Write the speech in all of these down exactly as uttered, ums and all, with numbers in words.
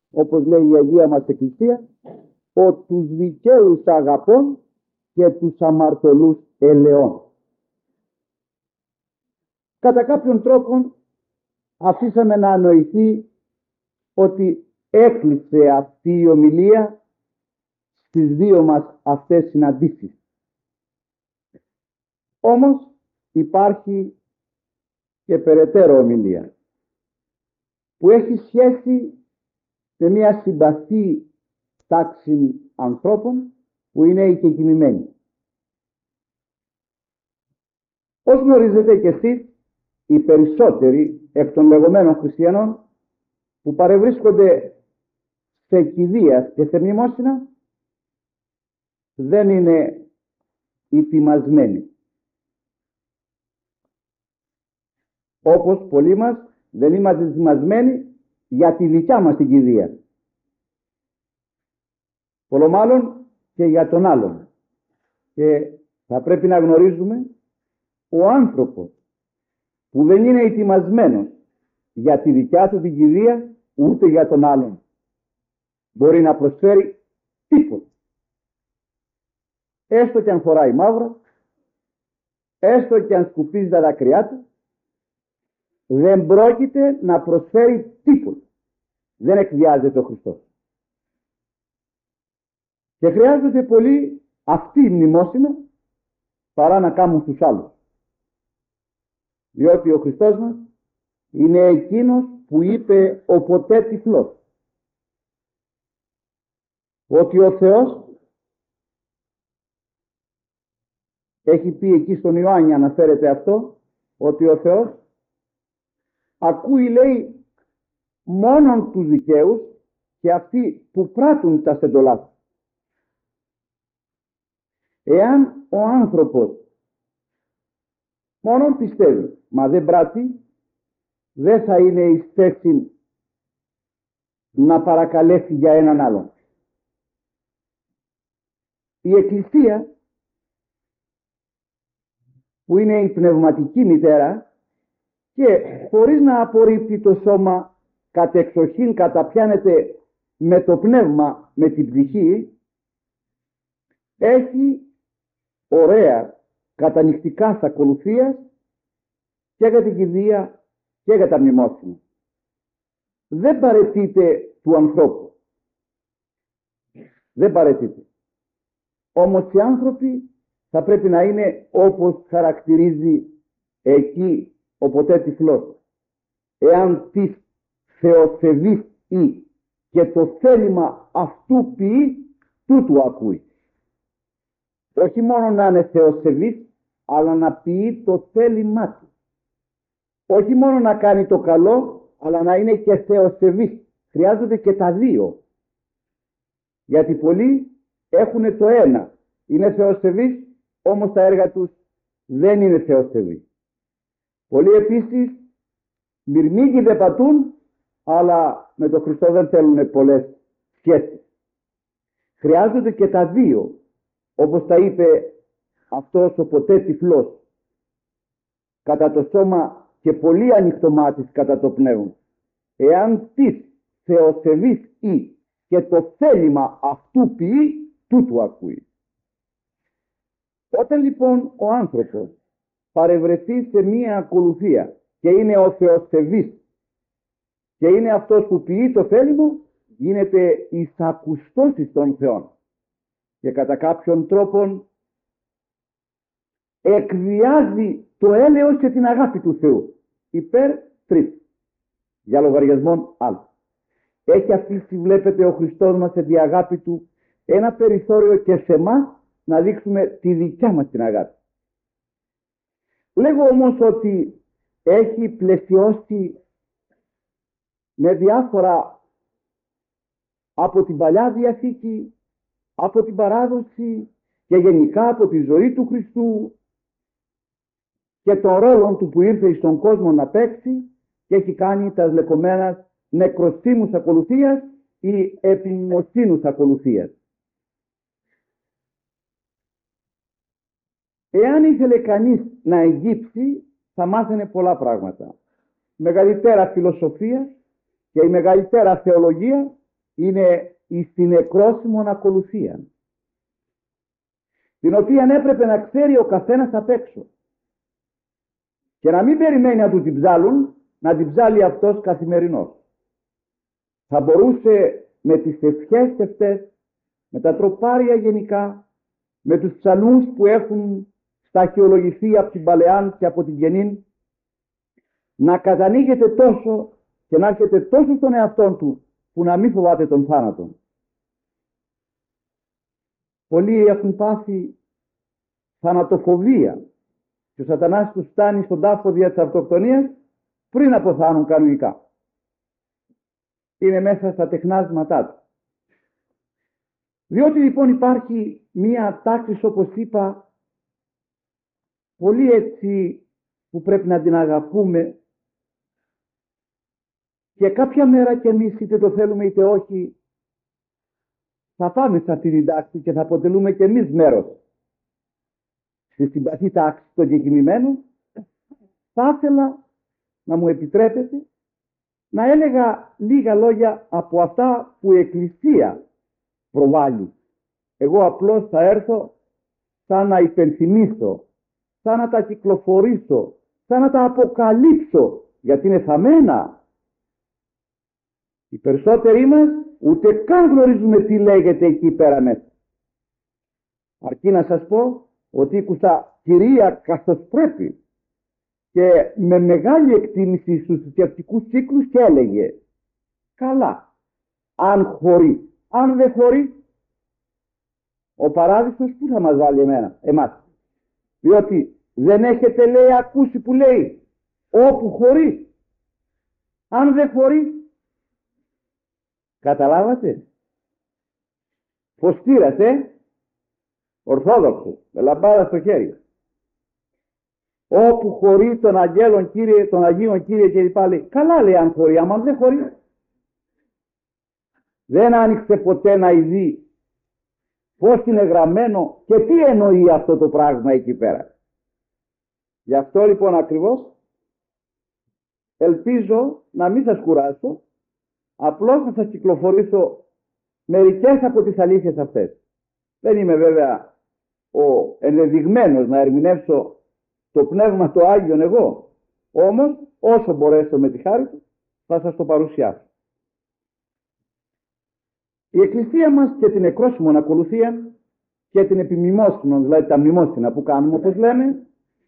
όπως λέει η Αγία μας Εκκλησία, ο τους δικαίους αγαπών και τους αμαρτωλούς ελεών. Κατά κάποιον τρόπο αφήσαμε να ανοηθεί ότι έκλεισε αυτή η ομιλία στις δύο μας αυτές συναντήσεις. Όμως υπάρχει και περαιτέρω ομιλία που έχει σχέση με μια συμπαθή τάξη ανθρώπων που είναι οι κεκοιμημένοι. Ως γνωρίζετε και εσείς, οι περισσότεροι εκ των λεγόμενων χριστιανών που παρευρίσκονται σε κηδείας και σε μνημόσυνα δεν είναι ετοιμασμένοι. Όπως πολλοί μας δεν είμαστε ετοιμασμένοι για τη δικιά μας την κηδεία. Πολλό μάλλον και για τον άλλον. Και θα πρέπει να γνωρίζουμε, ο άνθρωπος που δεν είναι ετοιμασμένος για τη δικιά του την κηδεία, ούτε για τον άλλον μπορεί να προσφέρει τίποτα. Έστω και αν φοράει μαύρα, έστω και αν σκουπίζει τα δάκρυά του, δεν πρόκειται να προσφέρει τίποτα. Δεν εκβιάζεται ο Χριστός. Και χρειάζεται πολύ αυτή η μνημόσυνα παρά να κάνουν στους άλλους. Διότι ο Χριστός μας είναι εκείνος που είπε ο ποτέ τυφλός ότι ο Θεός έχει πει εκεί στον Ιωάννη, αναφέρεται αυτό, ότι ο Θεός ακούει, λέει, μόνον τους δικαίους και αυτοί που πράττουν τα στεντολά του. Εάν ο άνθρωπος μόνον πιστεύει, μα δεν πράττει, δεν θα είναι εις θέση να παρακαλέσει για έναν άλλον. Η Εκκλησία, που είναι η πνευματική μητέρα και χωρίς να απορρίπτει το σώμα, κατεξοχήν καταπιάνεται με το πνεύμα, με την ψυχή, έχει ωραία κατανυκτικά ακολουθίας και για την κηδεία και για τα μνημόσυνα. Δεν παραιτείται του ανθρώπου. Δεν παραιτείται. Όμως οι άνθρωποι θα πρέπει να είναι όπως χαρακτηρίζει εκεί ο ποτέ τυφλός. Εάν της θεοσεβής ή και το θέλημα αυτού ποιεί, τούτου ακούει. Όχι μόνο να είναι θεοσεβής, αλλά να ποιεί το θέλημά του. Όχι μόνο να κάνει το καλό, αλλά να είναι και θεοσεβής. Χρειάζονται και τα δύο. Γιατί πολλοί έχουν το ένα. Είναι θεοσεβείς, όμως τα έργα τους δεν είναι θεοσεβείς. Πολλοί επίσης μυρμήγκοι δεν πατούν, αλλά με τον Χριστό δεν θέλουν πολλές σχέσεις. Χρειάζονται και τα δύο. Όπως τα είπε αυτός ο ποτέ τυφλός, κατά το σώμα και πολύ ανοιχτομάτης κατά το πνεύμα. Εάν της θεοσεβής ή και το θέλημα αυτού ποιεί, τούτου ακούει. Όταν λοιπόν ο άνθρωπος παρευρεθεί σε μία ακολουθία και είναι ο θεοσεβής και είναι αυτός που ποιεί το θέλημα, γίνεται εισακουστός εις των Θεών και κατά κάποιον τρόπον εκβιάζει το έλεος και την αγάπη του Θεού υπέρ τρίτου, για λογαριασμόν άλλου. Έχει αφήσει, βλέπετε, ο Χριστός μας σε διαγάπη του ένα περιθώριο και σε εμάς να δείξουμε τη δικιά μας την αγάπη. Λέγω όμως ότι έχει πλαισιώσει με διάφορα από την Παλιά Διαθήκη, από την παράδοση και γενικά από τη ζωή του Χριστού και τον ρόλο του που ήρθε στον κόσμο να παίξει και έχει κάνει τα λεκομένα νεκροστήμους ακολουθίας ή επιμνοσύνους ακολουθίας. Εάν ήθελε κανείς να εγγύψει, θα μάθαινε πολλά πράγματα. Μεγαλύτερα φιλοσοφία και η μεγαλύτερα θεολογία είναι η συνεκρόσιμον ακολουθία, την οποία έπρεπε να ξέρει ο καθένας απ' έξω και να μην περιμένει να του την ψάλουν, να την ψάλει αυτός καθημερινός. Θα μπορούσε με τις ευχές αυτές, με τα τροπάρια γενικά, με τους ψαλμούς που έχουν σταχυολογηθεί από την Παλαιάν και από την Καινήν, να κατανοίγεται τόσο και να έρχεται τόσο στον εαυτόν του που να μην φοβάται τον θάνατο. Πολλοί έχουν πάθει θανατοφοβία και ο σατανάς τους φτάνει στον τάφο δια της αυτοκτονίας πριν αποθάνουν κανονικά. Είναι μέσα στα τεχνάσματά του. Διότι λοιπόν υπάρχει μία τάξη, όπως είπα, πολύ έτσι που πρέπει να την αγαπούμε, και κάποια μέρα κι εμείς, είτε το θέλουμε είτε όχι, θα πάμε σε αυτή την τάξη και θα αποτελούμε κι εμείς μέρος στη συμπαθή τάξη των κεκοιμημένων. Θα ήθελα να μου επιτρέπετε να έλεγα λίγα λόγια από αυτά που η Εκκλησία προβάλλει. Εγώ απλώς θα έρθω σαν να υπενθυμίσω, σαν να τα κυκλοφορήσω, σαν να τα αποκαλύψω, γιατί είναι θαμμένα. Οι περισσότεροι μας ούτε καν γνωρίζουμε τι λέγεται εκεί πέρα μέσα. Αρκεί να σας πω ότι ήκουσα κυρία καθώς πρέπει και με μεγάλη εκτίμηση στους θρησκευτικούς κύκλους και έλεγε, καλά, αν χωρεί, αν δεν χωρεί, ο παράδεισος πού θα μας βάλει εμένα, εμάς? Διότι δεν έχετε, λέει, ακούσει που λέει όπου χωρεί, αν δεν χωρεί. Καταλάβατε? Φωστήρας, ε? Ορθόδοξο, με λαμπάδα στο χέρι. Όπου χωρεί των αγγέλων, Κύριε, των Αγίων, Κύριε, και πάλι. Καλά, λέει, αν χωρεί, άμα δεν χωρεί. Δεν άνοιξε ποτέ να ειδεί πώς είναι γραμμένο και τι εννοεί αυτό το πράγμα εκεί πέρα. Γι' αυτό λοιπόν ακριβώς ελπίζω να μην σας κουράσω, απλώς θα σας κυκλοφορήσω μερικές από τις αλήθειες αυτές. Δεν είμαι βέβαια ο ενδεδειγμένος να ερμηνεύσω το Πνεύμα το Άγιον εγώ, όμως όσο μπορέσω με τη χάρη του θα σας το παρουσιάσω. Η Εκκλησία μας και την εκρόσιμον ακολουθία και την επιμνημόσυνον, δηλαδή τα μνημόσυνα που κάνουμε όπως λέμε,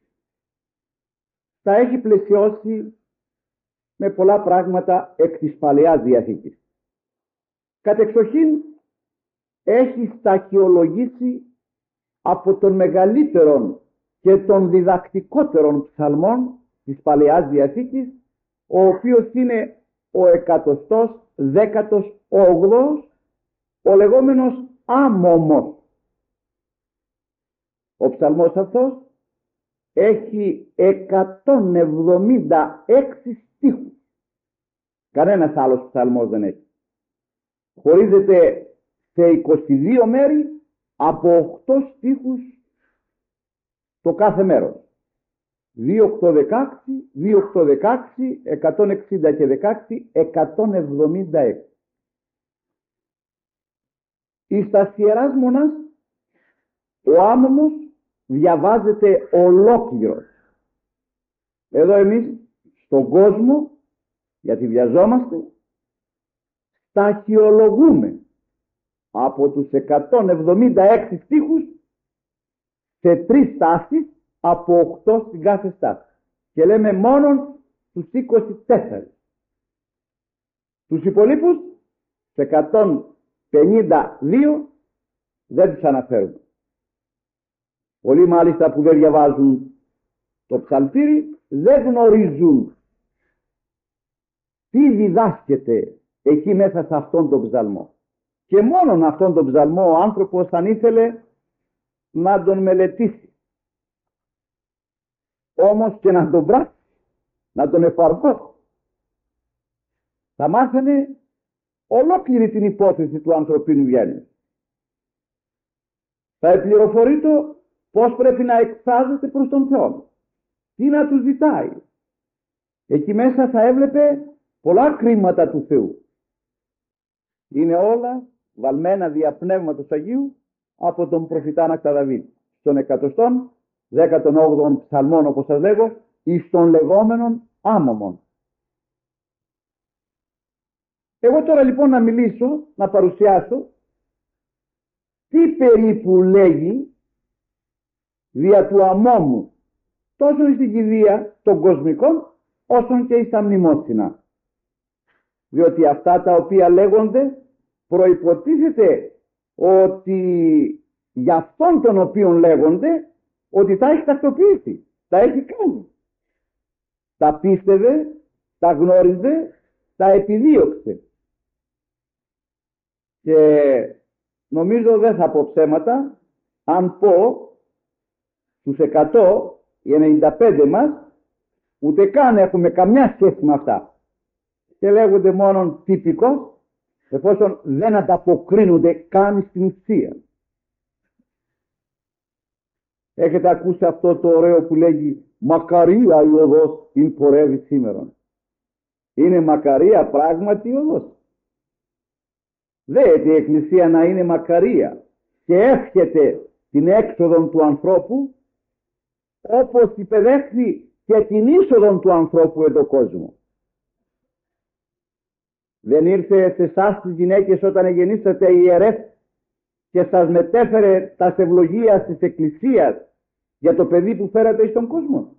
τα έχει πλαισιώσει με πολλά πράγματα εκ της Παλαιάς Διαθήκης. Κατεξοχήν έχει σταχυολογήσει από τον μεγαλύτερον και των διδακτικότερων ψαλμών της Παλαιάς Διαθήκης, ο οποίος είναι ο εκατοστός δέκατος όγδοος, ο λεγόμενος Άμωμος. Ο ψαλμός αυτός έχει εκατόν εβδομήντα έξι στίχους. Κανένας άλλος ψαλμός δεν έχει. Χωρίζεται σε είκοσι δύο μέρη από οκτώ στίχους το κάθε μέρος. δύο, οκτώ, δεκαέξι, δύο, οκτώ, δεκαέξι, εκατόν εξήντα και δεκαέξι, εκατόν εβδομήντα έξι. Εις τα Ιεράς Μονάς ο Άμωμος διαβάζεται ολόκληρος. Εδώ εμείς στον κόσμο, γιατί βιαζόμαστε, σταχυολογούμε από τους εκατόν εβδομήντα έξι στίχους σε τρεις στάσεις από οκτώ στην κάθε στάση. Και λέμε μόνον τους είκοσι τέσσερα. Τους υπολείπους, σε εκατόν πενήντα δύο, δεν τους αναφέρουμε. Πολλοί μάλιστα που δεν διαβάζουν το ψαλτήρι δεν γνωρίζουν τι διδάσκεται εκεί μέσα σε αυτόν τον ψαλμό. Και μόνον αυτόν τον ψαλμό ο άνθρωπος αν ήθελε να τον μελετήσει, όμως και να τον πράξει, να τον εφαρμόσει, θα μάθαινε ολόκληρη την υπόθεση του ανθρωπίνου γένους. Θα επληροφορείτο πώς πρέπει να εκφράζεται προς τον Θεό, τι να του ζητάει. Εκεί μέσα θα έβλεπε πολλά κρίματα του Θεού. Είναι όλα βαλμένα δια Πνεύματος Αγίου από τον προφητά Νακταδαβίδ στον εκατοστόν δέκατον όγδοον ψαλμόν, όπως σας λέγω, εις των λεγόμενων άμωμων. Εγώ τώρα λοιπόν να μιλήσω, να παρουσιάσω τι περίπου λέγει δια του αμόμου τόσο στην κηδεία των κοσμικών όσον και στα μνημόσυνα. Διότι αυτά τα οποία λέγονται προϋποτίθεται ότι για αυτόν τον οποίον λέγονται ότι τα έχει τακτοποιήσει, τα έχει κάνει. Τα πίστευε, τα γνώριζε, τα επιδίωξε. Και νομίζω δεν θα πω ψέματα αν πω στους εκατό ή ενενήντα πέντε μας ούτε καν έχουμε καμιά σχέση με αυτά και λέγονται μόνον τυπικός εφόσον δεν ανταποκρίνονται καν στην ουσία. Έχετε ακούσει αυτό το ωραίο που λέγει «Μακαρία η οδός ειν πορεύει σήμερον». Είναι μακαρία πράγματι η οδός. Δέεται η Εκκλησία να είναι μακαρία και εύχεται την έξοδο του ανθρώπου όπως υπεδέχθη και την είσοδο του ανθρώπου εν τον κόσμο. Δεν ήρθε σε εσάς τις γυναίκες όταν γεννήσατε ιερές και σας μετέφερε τα ευλογία της Εκκλησίας για το παιδί που φέρατε εις τον κόσμο?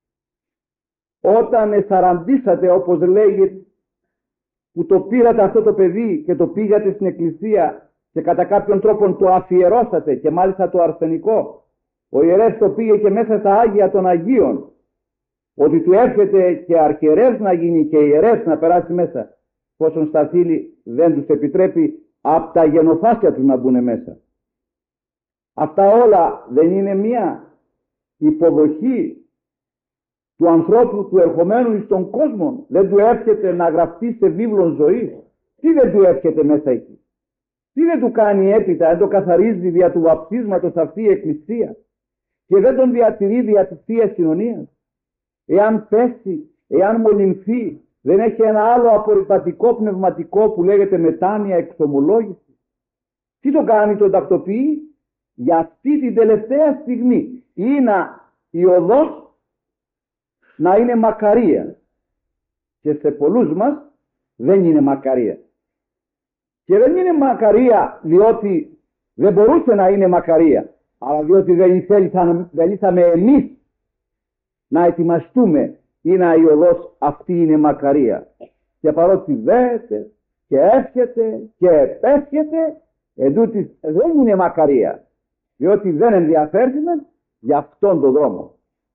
Όταν εσαραντήσατε, όπως λέγει, που το πήρατε αυτό το παιδί και το πήγατε στην Εκκλησία και κατά κάποιον τρόπο το αφιερώσατε και μάλιστα το αρσενικό, ο ιερεύς το πήγε και μέσα στα Άγια των Αγίων, ότι του έρχεται και αρχιερεύς να γίνει και ιερεύς να περάσει μέσα, πόσον στα θήλη δεν τους επιτρέπει από τα γενοφάσια τους να μπουν μέσα. Αυτά όλα δεν είναι μια υποδοχή του ανθρώπου του ερχομένου εις τον κόσμο? Δεν του έρχεται να γραφτεί σε βίβλον ζωής? Τι δεν του έρχεται μέσα εκεί? Τι δεν του κάνει έπειτα? Δεν το καθαρίζει δια του βαπτίσματος αυτή η Εκκλησία και δεν τον διατηρεί δια της Θείας Κοινωνίας? Εάν πέσει, εάν μολυνθεί, δεν έχει ένα άλλο απορριπαντικό πνευματικό που λέγεται μετάνοια, εξομολόγηση? Τι το κάνει? Τον τακτοποιεί για αυτή την τελευταία στιγμή. Είναι η οδός να είναι μακαρία και σε πολλούς μας δεν είναι μακαρία. Και δεν είναι μακαρία διότι δεν μπορούσε να είναι μακαρία, αλλά διότι δεν ήθελαμε, δεν ήθελαμε εμείς να ετοιμαστούμε ή να η οδός αυτή είναι μακαρία. Και παρότι δέεται και εύχεται και επέσχεται, εντούτοις δεν είναι μακαρία, διότι δεν ενδιαφέρθημε για αυτόν τον δρόμο.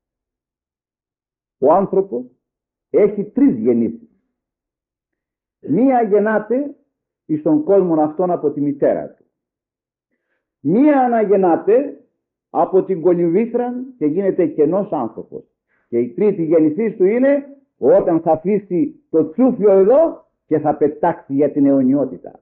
Ο άνθρωπος έχει τρεις γεννήσεις. Μία γεννάται εις τον κόσμο αυτόν από τη μητέρα του. Μία αναγεννάται από την κολυμβήθρα και γίνεται κενός άνθρωπος. Και η τρίτη γεννησή του είναι όταν θα αφήσει το τσούφιο εδώ και θα πετάξει για την αιωνιότητα.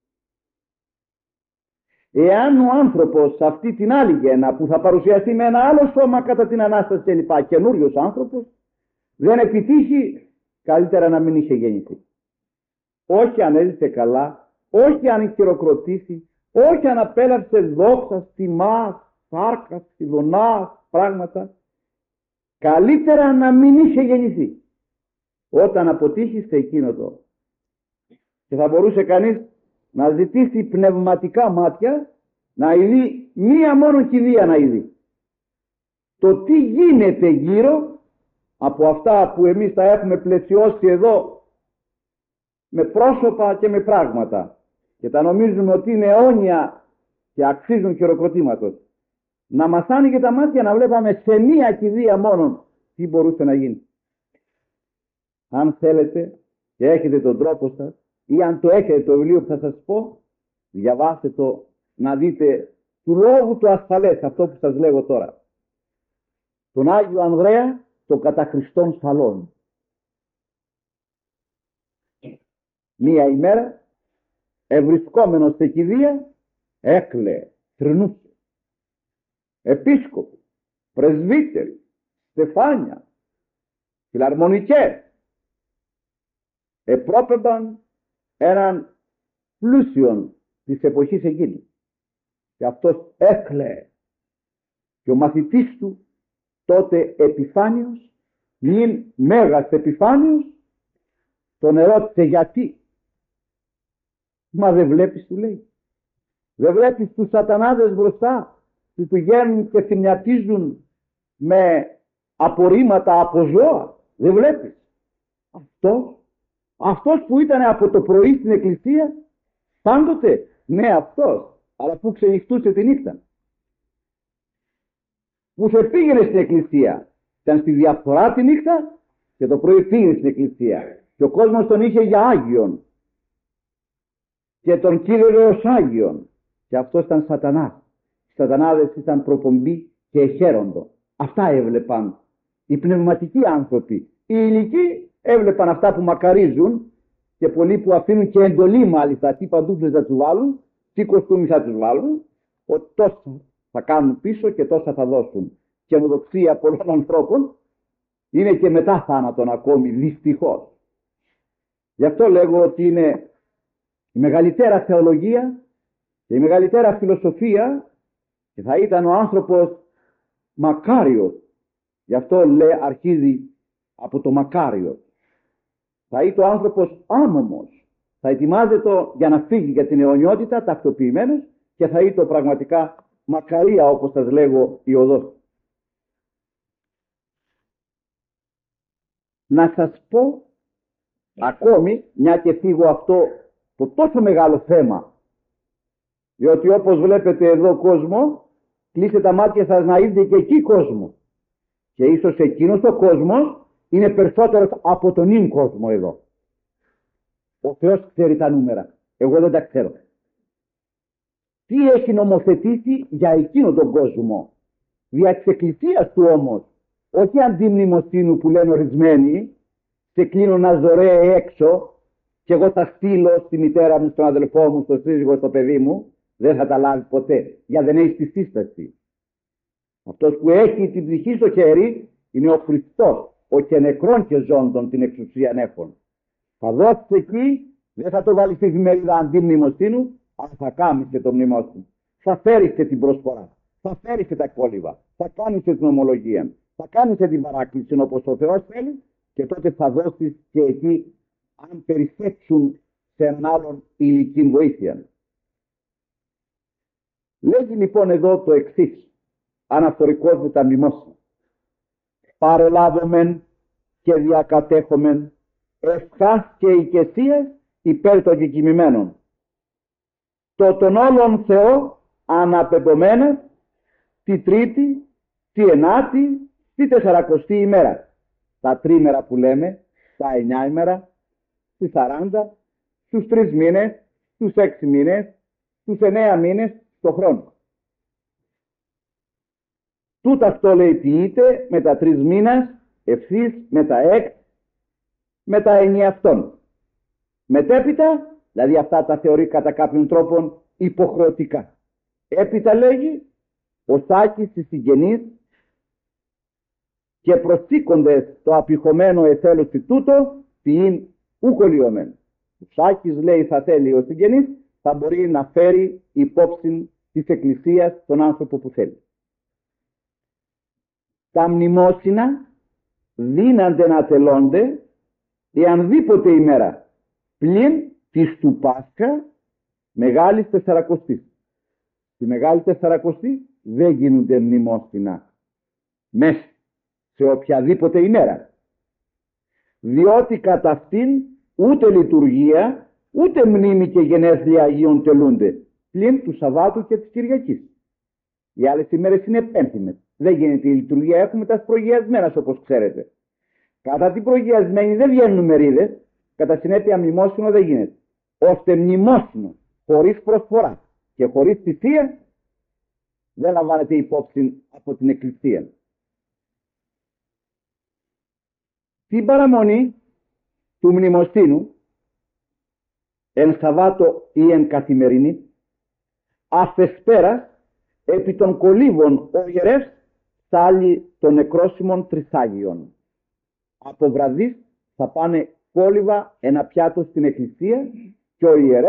Εάν ο άνθρωπος σε αυτή την άλλη γέννα που θα παρουσιαστεί με ένα άλλο σώμα κατά την Ανάσταση και λοιπά, καινούριος άνθρωπος, δεν επιτύχει, καλύτερα να μην είχε γεννηθεί. Όχι αν έζησε καλά, όχι αν χειροκροτήσει, όχι αν απέλαψε δόξα, τιμάς, σάρκας, ειδονάς, πράγματα. Καλύτερα να μην είχε γεννηθεί. Όταν αποτύχει σε εκείνο το. Και θα μπορούσε κανείς να ζητήσει πνευματικά μάτια να ειδεί μία μόνο κηδεία να ειδεί. Το τι γίνεται γύρω από αυτά που εμείς τα έχουμε πλαισιώσει εδώ με πρόσωπα και με πράγματα και τα νομίζουμε ότι είναι αιώνια και αξίζουν χειροκροτήματος. Να μας άνοιγε τα μάτια να βλέπαμε σε μία κηδεία μόνο τι μπορούσε να γίνει. Αν θέλετε και έχετε τον τρόπο σας ή αν το έχετε το βιβλίο που θα σας πω, διαβάστε το να δείτε του λόγου του ασφαλές αυτό που σας λέγω τώρα. Τον Άγιο Ανδρέα το κατά Χριστόν Σαλών. Μία ημέρα ευρισκόμενος σε κηδεία έκλαιε, θρηνούσε. Επίσκοποι, πρεσβύτεροι, στεφάνια, φιλαρμονικές επρόπεμπαν έναν πλούσιων της εποχής εκείνης. Και αυτός έκλαιε. Και ο μαθητής του τότε Επιφάνιος, νυν Μέγας Επιφάνιος, τον ερώτησε γιατί. Μα δεν βλέπεις, του λέει. Δεν βλέπεις τους σατανάδες μπροστά που πηγαίνουν και θυμιατίζουν με απορρίμματα από ζώα. Δεν βλέπεις. Αυτός, αυτός που ήταν από το πρωί στην εκκλησία, πάντοτε, ναι αυτός, αλλά που ξενυχτούσε τη νύχτα. Που σε πήγαινε στην εκκλησία, ήταν στη διαφθορά τη νύχτα και το πρωί πήγαινε στην εκκλησία. Και ο κόσμος τον είχε για Άγιον και τον κήρυγε ως Άγιον. Και αυτός ήταν σατανάς. Οι σατανάδες ήταν προπομπή και εχέροντο. Αυτά έβλεπαν οι πνευματικοί άνθρωποι. Οι ηλικοί έβλεπαν αυτά που μακαρίζουν και πολλοί που αφήνουν και εντολή μάλιστα τι παντούφλες θα τους βάλουν, τι κοστούμι θα τους βάλουν, ότι τόσο θα κάνουν πίσω και τόσα θα δώσουν. Και καινοδοξία πολλών ανθρώπων είναι και μετά θάνατον ακόμη, δυστυχώς. Γι' αυτό λέγω ότι είναι η μεγαλύτερα θεολογία και η μεγαλύτερα φιλοσοφία και θα ήταν ο άνθρωπος μακάριος. Γι' αυτό λέει, αρχίζει από το μακάριο. Θα είναι ο άνθρωπος άμωμος. Θα ετοιμάζεται για να φύγει για την αιωνιότητα τακτοποιημένος και θα είναι το πραγματικά μακαρία, όπως σας λέγω, η οδός. Να σας πω ακόμη, μια και φύγω αυτό το τόσο μεγάλο θέμα, διότι όπως βλέπετε εδώ κόσμο, κλείστε τα μάτια σας να είδετε και εκεί κόσμο. Και ίσως εκείνος ο κόσμος είναι περισσότερος από τον ίν κόσμο εδώ. Ο Θεός ξέρει τα νούμερα. Εγώ δεν τα ξέρω. Τι έχει νομοθετήσει για εκείνο τον κόσμο. Δια της εκκλησίας του όμως. Όχι αντιμνημοσύνου που λένε ορισμένοι. Σε κλείνω να ζωρέει έξω και εγώ θα στείλω στη μητέρα μου, στον αδελφό μου, στον σύζυγο, στο παιδί μου. Δεν θα τα λάβει ποτέ. Για δεν έχει τη σύσταση. Αυτός που έχει την ψυχή στο χέρι είναι ο Χριστός. Ο και νεκρών και ζώντων την εξουσία νέφων. Θα δώσεις εκεί, δεν θα το βάλεις στη εφημερίδα αντιμνημοσύνου, αλλά θα κάνεις και το μνημόσυνο. Θα φέρεις και την προσφορά. Θα φέρεις και τα κόλληβα. Θα κάνεις και την ομολογία. Θα κάνεις και την παράκληση όπως ο Θεός θέλει και τότε θα δώσεις και εκεί, αν περισσέψουν σε έναν άλλον ηλική βοήθεια. Λέγει λοιπόν εδώ το εξής, αναυτορικός με τα μνημόσυνα. Παρελάβομεν και διακατέχομεν ευχάς και οικεσίες υπέρ των κεκοιμημένων. Το τον όλων Θεό αναπεμπωμένες τη Τρίτη, τη Ενάτη, τη Τεσσαρακοστή ημέρα. Τα τρίμερα που λέμε, τα εννιά ημέρα, στις σαράντα, στους τρεις μήνες, στους έξι μήνες, στους εννέα μήνες το χρόνο. Τούτα αυτό λέει ποιείται με τα τρεις μήνας ευθύς με τα έξι με τα εννιά αυτών. Μετέπειτα, δηλαδή αυτά τα θεωρεί κατά κάποιον τρόπον υποχρεωτικά. Έπειτα λέγει ο Σάκης της συγγενής και προσήκοντες το απειχωμένο εθέλωση τούτο ποιήν ουκολιωμένο. Ο Σάκης λέει θα θέλει ο συγγενής, θα μπορεί να φέρει υπόψη της εκκλησίας τον άνθρωπο που θέλει. Τα μνημόσυνα δύνανται να τελώνται εάν δίποτε ημέρα πλην της του Πάσχα Μεγάλης Τεσσαρακοστής. Στη Μεγάλη Τεσσαρακοστή δεν γίνονται μνημόσυνα μέσα σε οποιαδήποτε ημέρα, διότι κατά αυτήν ούτε λειτουργία ούτε μνήμη και γενέθλια Αγίων τελούνται πλην του Σαββάτου και της Κυριακής. Οι άλλες ημέρες είναι πέμπτημες. Δεν γίνεται η λειτουργία, έχουμε τα προγιασμένας όπως ξέρετε. Κατά την προγιασμένη δεν βγαίνουν μερίδες, κατά συνέπεια μνημόσυνο δεν γίνεται. Ώστε μνημόσυνο χωρίς προσφορά και χωρίς θυσία δεν λαμβάνεται υπόψη από την εκκλησία. Την παραμονή του μνημοσύνου εν Σαββάτο ή εν καθημερινή αφεσπέρα επί των κολύβων ο ιερεύς στάλει των νεκρόσιμων τρισάγιων. Από βραδείς θα πάνε κόλληβα ένα πιάτο στην εκκλησία και ο ιερεύς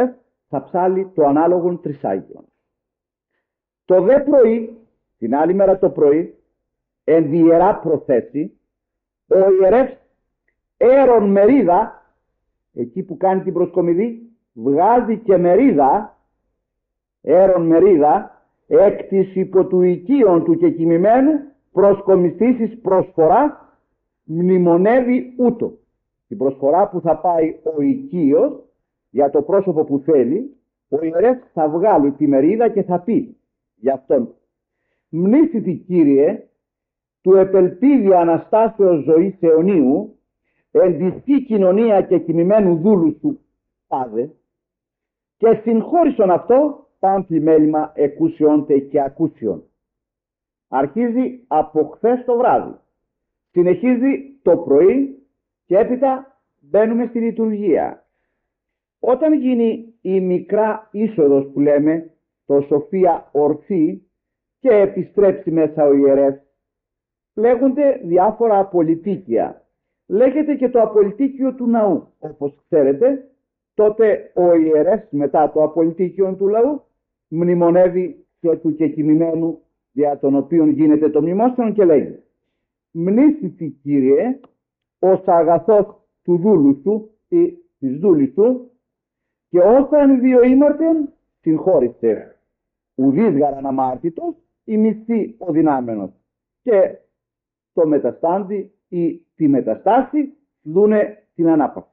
θα ψάλει το ανάλογον τρισάγιον. Το δε πρωί, την άλλη μέρα το πρωί, εν τη ιερά προθέση, ο ιερεύς έρον μερίδα, εκεί που κάνει την προσκομιδή, βγάζει και μερίδα, έρον μερίδα, εκ της υπό του οικείων του κεκοιμημένου προσκομιστήσεις προσφορά, μνημονεύει ούτω. Την προσφορά που θα πάει ο οικείος για το πρόσωπο που θέλει, ο ιερεύς θα βγάλει τη μερίδα και θα πει για αυτόν: μνήσιτη Κύριε, του επελπίδη Αναστάσεως ζωής αιωνίου, εν τη κοινωνία και κοιμημένου δούλου σου πάδε, και συγχώρησον αυτό πάνθη μέλημα εκούσιοντε και ακούσιον. Αρχίζει από χθες το βράδυ, συνεχίζει το πρωί και έπειτα μπαίνουμε στη λειτουργία. Όταν γίνει η μικρά είσοδος που λέμε, το Σοφία ορθή, και επιστρέψει μέσα ο ιερεύς, λέγονται διάφορα απολυτίκια. Λέγεται και το απολυτίκιο του ναού. Όπως ξέρετε, τότε ο ιερεύς μετά το απολυτίκιο του λαού μνημονεύει και του κεκοιμημένου δια των οποίων γίνεται το μνημόσυνο και λέγει: μνήσιτη Κύριε, ως αγαθός του δούλου σου ή της δούλης σου, και όσαν δύο ήμαρτεν συγχώρησε. Ουδής γαραν αμάρτητος ή μισή ο δυνάμενος. Και το μεταστάντη ή τη μεταστάση δούνε την ανάπαυση.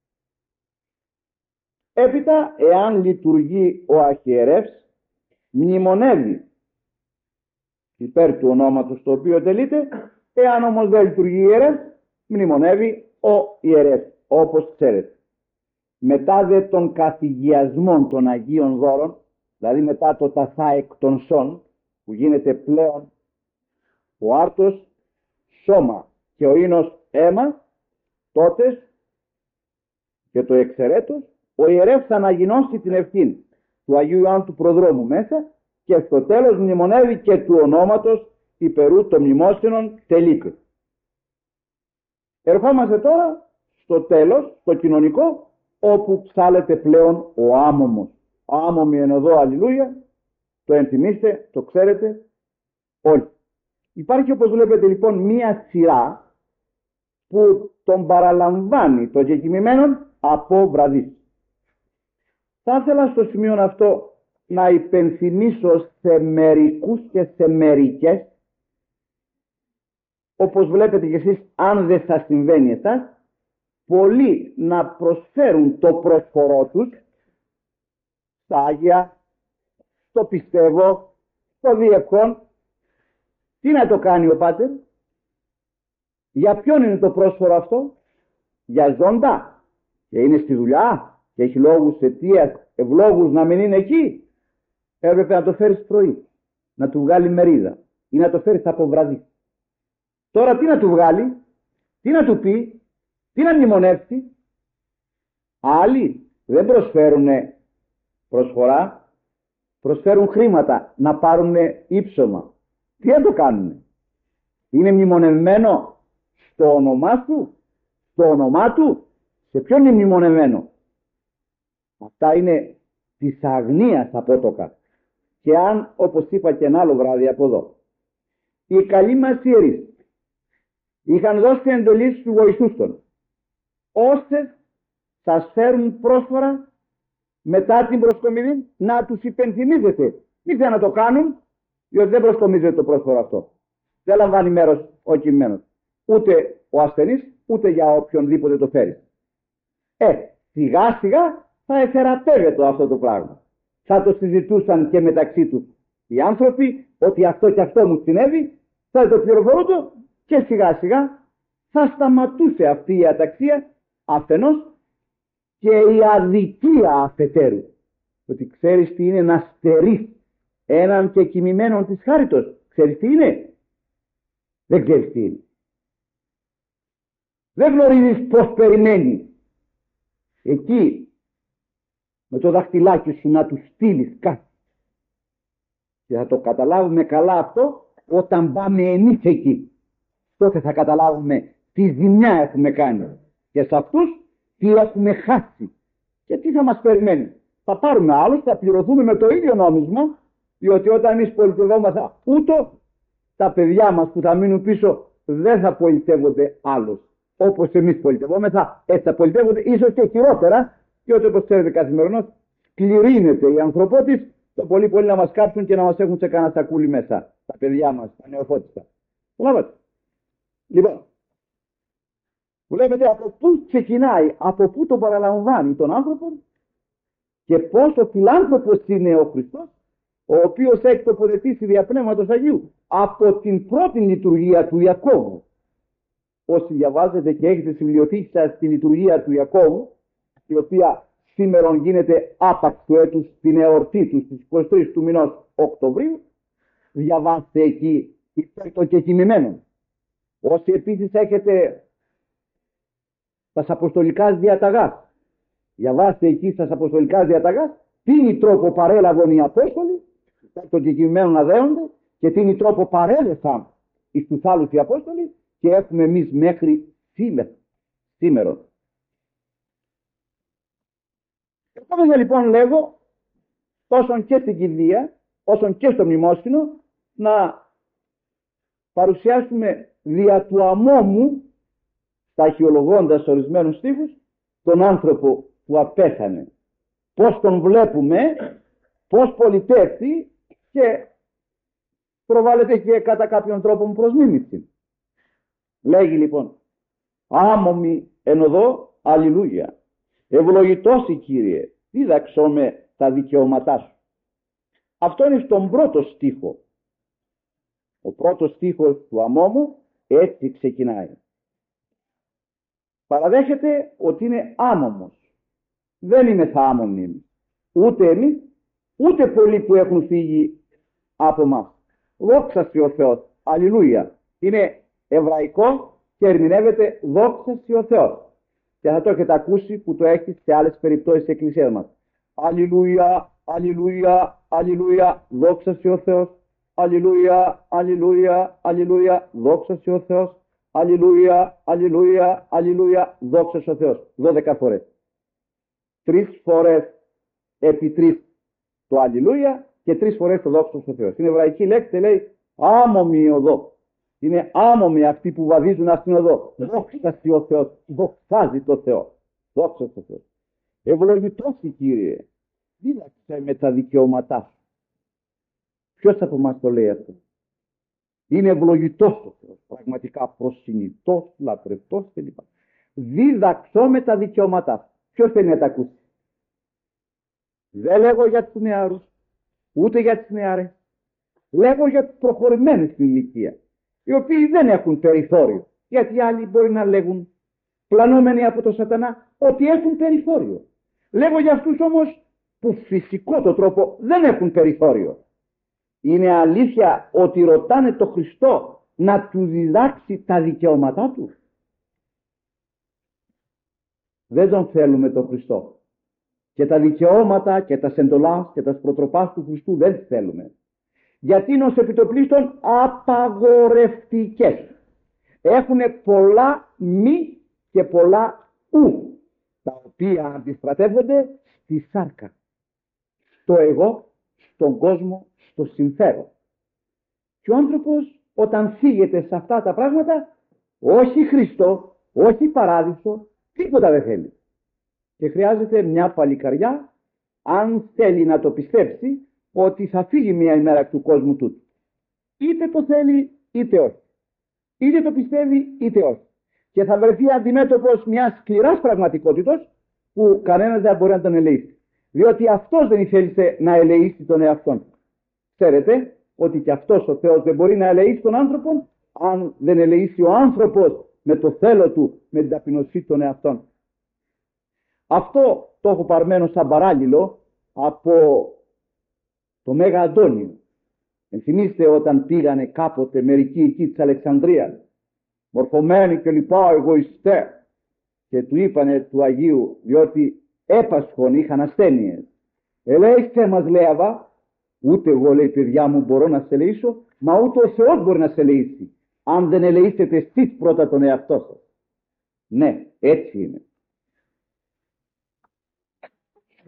Έπειτα, εάν λειτουργεί ο αρχιερεύς, μνημονεύει υπέρ του ονόματος το οποίο τελείται. Εάν όμως δεν λειτουργεί ιερεύς, μνημονεύει ο ιερεύς, όπως ξέρετε. Μετά δε των καθηγιασμών των Αγίων Δώρων, δηλαδή μετά το ταθά εκ των σών, που γίνεται πλέον ο άρτος σώμα και ο ίνος αίμα, τότε και το εξαιρέτως, ο ιερεύς θα αναγινώσει την ευχή του Αγίου Ιωάννου του Προδρόμου μέσα και στο τέλος μνημονεύει και του ονόματος υπερού των μνημόσυνων τελείται. Ερχόμαστε τώρα στο τέλος, στο κοινωνικό, όπου ψάλεται πλέον ο άμωμος. Άμωμοι εν οδό αλληλούια, το ενθυμίστε, το ξέρετε όλοι. Υπάρχει, όπως βλέπετε λοιπόν, μία σειρά που τον παραλαμβάνει το κεκοιμημένον από βραδύ. Θα ήθελα στο σημείο αυτό να υπενθυμίσω σε μερικούς και σε μερικές, όπως βλέπετε κι εσείς, αν δεν σας συμβαίνει εσάς, πολλοί να προσφέρουν το πρόσφορό τους στα Άγια, στο πιστεύω, στο διευχόν. Τι να το κάνει ο Πάτερ? Για ποιον είναι το πρόσφορο αυτό? Για ζώντα, και είναι στη δουλειά και έχει λόγους αιτίας, ευλόγους να μην είναι εκεί. Έπρεπε να το φέρεις πρωί, να του βγάλει μερίδα, ή να το φέρεις από βραδύ. Τώρα τι να του βγάλει, τι να του πει, τι να μνημονεύσει? Άλλοι δεν προσφέρουν προσφορά, προσφέρουν χρήματα να πάρουν ύψωμα. Τι να το κάνουν? Είναι μνημονευμένο στο όνομά του, στο όνομά του? Σε ποιον είναι μνημονευμένο? Αυτά είναι της αγνίας απότοκα. Και αν, όπως είπα και ένα άλλο βράδυ από εδώ, οι καλοί μας ιερείς είχαν δώσει εντολή στους βοηθούς των, όσες σας φέρουν πρόσφορα μετά την προσκομιδή, να τους υπενθυμίζετε. Μην θέλουν να το κάνουν, διότι δεν προσκομίζεται το πρόσφορο αυτό. Δεν λαμβάνει μέρος ο κειμένος, ούτε ο ασθενής, ούτε για οποιονδήποτε το φέρει. Ε, σιγά σιγά θα εθεραπεύεται αυτό το πράγμα. Θα το συζητούσαν και μεταξύ τους οι άνθρωποι, ότι αυτό και αυτό μου συνέβη, θα το πληροφορούνται και σιγά σιγά θα σταματούσε αυτή η αταξία αφενός και η αδικία αφετέρου. Ότι ξέρεις τι είναι να στερείς έναν και κοιμημένον της χάριτος? Ξέρεις τι είναι? Δεν ξέρεις τι είναι. Δεν γνωρίζεις πως περιμένει. Εκεί με το δαχτυλάκι σου να του στείλεις κάτι. Και θα το καταλάβουμε καλά αυτό όταν πάμε εμείς εκεί. Τότε θα καταλάβουμε τι ζημιά έχουμε κάνει και σε αυτούς τι έχουμε χάσει και τι θα μας περιμένει. θα πάρουμε άλλους, θα πληρωθούμε με το ίδιο νόμισμα, διότι όταν εμείς πολιτευόμαστε ούτω, τα παιδιά μας που θα μείνουν πίσω δεν θα πολιτεύονται άλλους. Όπως εμείς πολιτευόμεθα, έτσι θα πολιτεύονται, ίσως και χειρότερα, διότι όπως ξέρετε καθημερινώς σκληρύνεται η ανθρωπότης, το πολύ πολύ να μας κάψουν και να μας έχουν σε κανένα σακούλι μέσα, τα παιδιά μας, τα νεοφώτιστα. Βλέπετε. Λοιπόν, βλέπετε από πού ξεκινάει, από πού τον παραλαμβάνει τον άνθρωπο και πόσο φιλάνθρωπος είναι ο Χριστός, ο οποίος έχει τοποθετήσει δια Πνεύματος Αγίου από την πρώτη λειτουργία του Ιακώβου. Όσοι διαβάζετε και έχετε στη βιβλιοθήκη σας τη λειτουργία του Ιακώβου, η οποία σήμερα γίνεται άπαξ του έτους την εορτή του στις είκοσι τρεις του μηνός Οκτωβρίου, διαβάστε εκεί υπέρ των κεκοιμημένων. Όσοι επίσης έχετε τα αποστολικά διαταγάς, διαβάστε εκεί στα αποστολικά διαταγάς τι τρόπο παρέλαβαν οι Απόστολοι υπέρ των κεκοιμημένων να δέονται και τι τρόπο παρέλεσαν εις τους άλλους οι Απόστολοι και έχουμε εμείς μέχρι σήμερα. σήμερα. Εγώ λοιπόν λέγω τόσο και στην κηδεία όσο και στο μνημόσυνο να παρουσιάσουμε δια του αμόμου, σταχυολογώντας ορισμένους στίχους, τον άνθρωπο που απέθανε. Πώς τον βλέπουμε, πώς πολιτεύει και προβάλλεται και κατά κάποιον τρόπο προς μίμηση. Λέγει λοιπόν, άμωμη εν οδό, αλληλούια. Ευλογητός η Κύριε, δίδαξό με τα δικαιώματά σου. Αυτό είναι στον πρώτο στίχο. Ο πρώτος στίχος του αμόμου έτσι ξεκινάει. Παραδέχεται ότι είναι άμωμος. Δεν είναι θα άμωμοι. Ούτε εμείς, ούτε πολλοί που έχουν φύγει από μας. Δόξα ο Θεός. Αλληλούια. Είναι εβραϊκό και ερμηνεύεται δόξα ο Θεός. Και θα το έχετε ακούσει που το έχει σε άλλες περιπτώσεις της Εκκλησίας μας. Αλληλούια, αλληλούια, αλληλούια, δόξα ο Θεός. Αλληλούια, αλληλούια, αλληλούια, δόξα ο Θεός. Αλληλούια, αλληλούια, αλληλούια, δόξα ο Θεός. Δώδεκα φορές. Τρεις φορές επί τρεις το αλληλούια και τρεις φορές το δόξα ο Θεός. Είναι εβραϊκή λέξη, λέει άμωμη οδό. Είναι άμωμοι αυτοί που βαδίζουν αυτήν οδό. Δόξα ο Θεός. Δοξάζει το Θεό. Δόξα ο Θεός. Ευλογητός η Κύριε. Δίδαξε με τα δικαιώματά σου. Ποιος από εμάς το λέει αυτό? Είναι ευλογητός ο Θεός. Πραγματικά προσυνητός, λατρευτός κλπ. Δίδαξό με τα δικαιώματά σου. Ποιος θέλει να τα ακούσει? Δεν λέγω για τους νεαρούς, ούτε για τις νεαρές. Λέγω για τους προχωρημένους στην ηλικία, οι οποίοι δεν έχουν περιθώριο. Γιατί άλλοι μπορεί να λέγουν, πλανόμενοι από το σατανά, ότι έχουν περιθώριο. Λέγω για αυτούς όμως που φυσικό το τρόπο δεν έχουν περιθώριο. Είναι αλήθεια ότι ρωτάνε το Χριστό να του διδάξει τα δικαιώματά του? Δεν τον θέλουμε τον Χριστό. Και τα δικαιώματα και τα σεντολάς και τα προτροπάς του Χριστού δεν θέλουμε. Γιατί είναι ως επιτοπλίστων απαγορευτικές. Έχουν πολλά μη και πολλά ου, τα οποία αντιστρατεύονται στη σάρκα, στο εγώ, στον κόσμο, στο συμφέρον. Και ο άνθρωπος όταν φύγεται σε αυτά τα πράγματα, όχι Χριστό, όχι παράδεισο, τίποτα δεν θέλει. Και χρειάζεται μια παλικαριά, αν θέλει να το πιστέψει, ότι θα φύγει μια ημέρα του κόσμου τούτου. Είτε το θέλει είτε όχι. Είτε το πιστεύει είτε όχι. Και θα βρεθεί αντιμέτωπος μιας σκληράς πραγματικότητας που κανένας δεν μπορεί να τον ελεήσει. Διότι αυτός δεν θέλησε να ελεήσει τον εαυτόν του. Ξέρετε ότι και αυτός ο Θεός δεν μπορεί να ελεήσει τον άνθρωπο αν δεν ελεήσει ο άνθρωπος με το θέλω του, με την ταπεινωσή των εαυτών. Αυτό το έχω παρμένο σαν παράλληλο από το Μέγα Αντώνιο. Ενθυμίστε όταν πήγανε κάποτε μερικοί εκεί της Αλεξανδρίας, μορφωμένοι και λοιπά εγωιστές, και του είπανε του Αγίου, διότι έπασχον, είχαν ασθένειες. Ελέηστε μας, λέει Αβά, ούτε εγώ, λέει, παιδιά μου, μπορώ να σε ελεήσω, μα ούτε ο Θεός μπορεί να σε ελεήσει, αν δεν ελεήσετε εσείς πρώτα τον εαυτό σας. Ναι, έτσι είναι.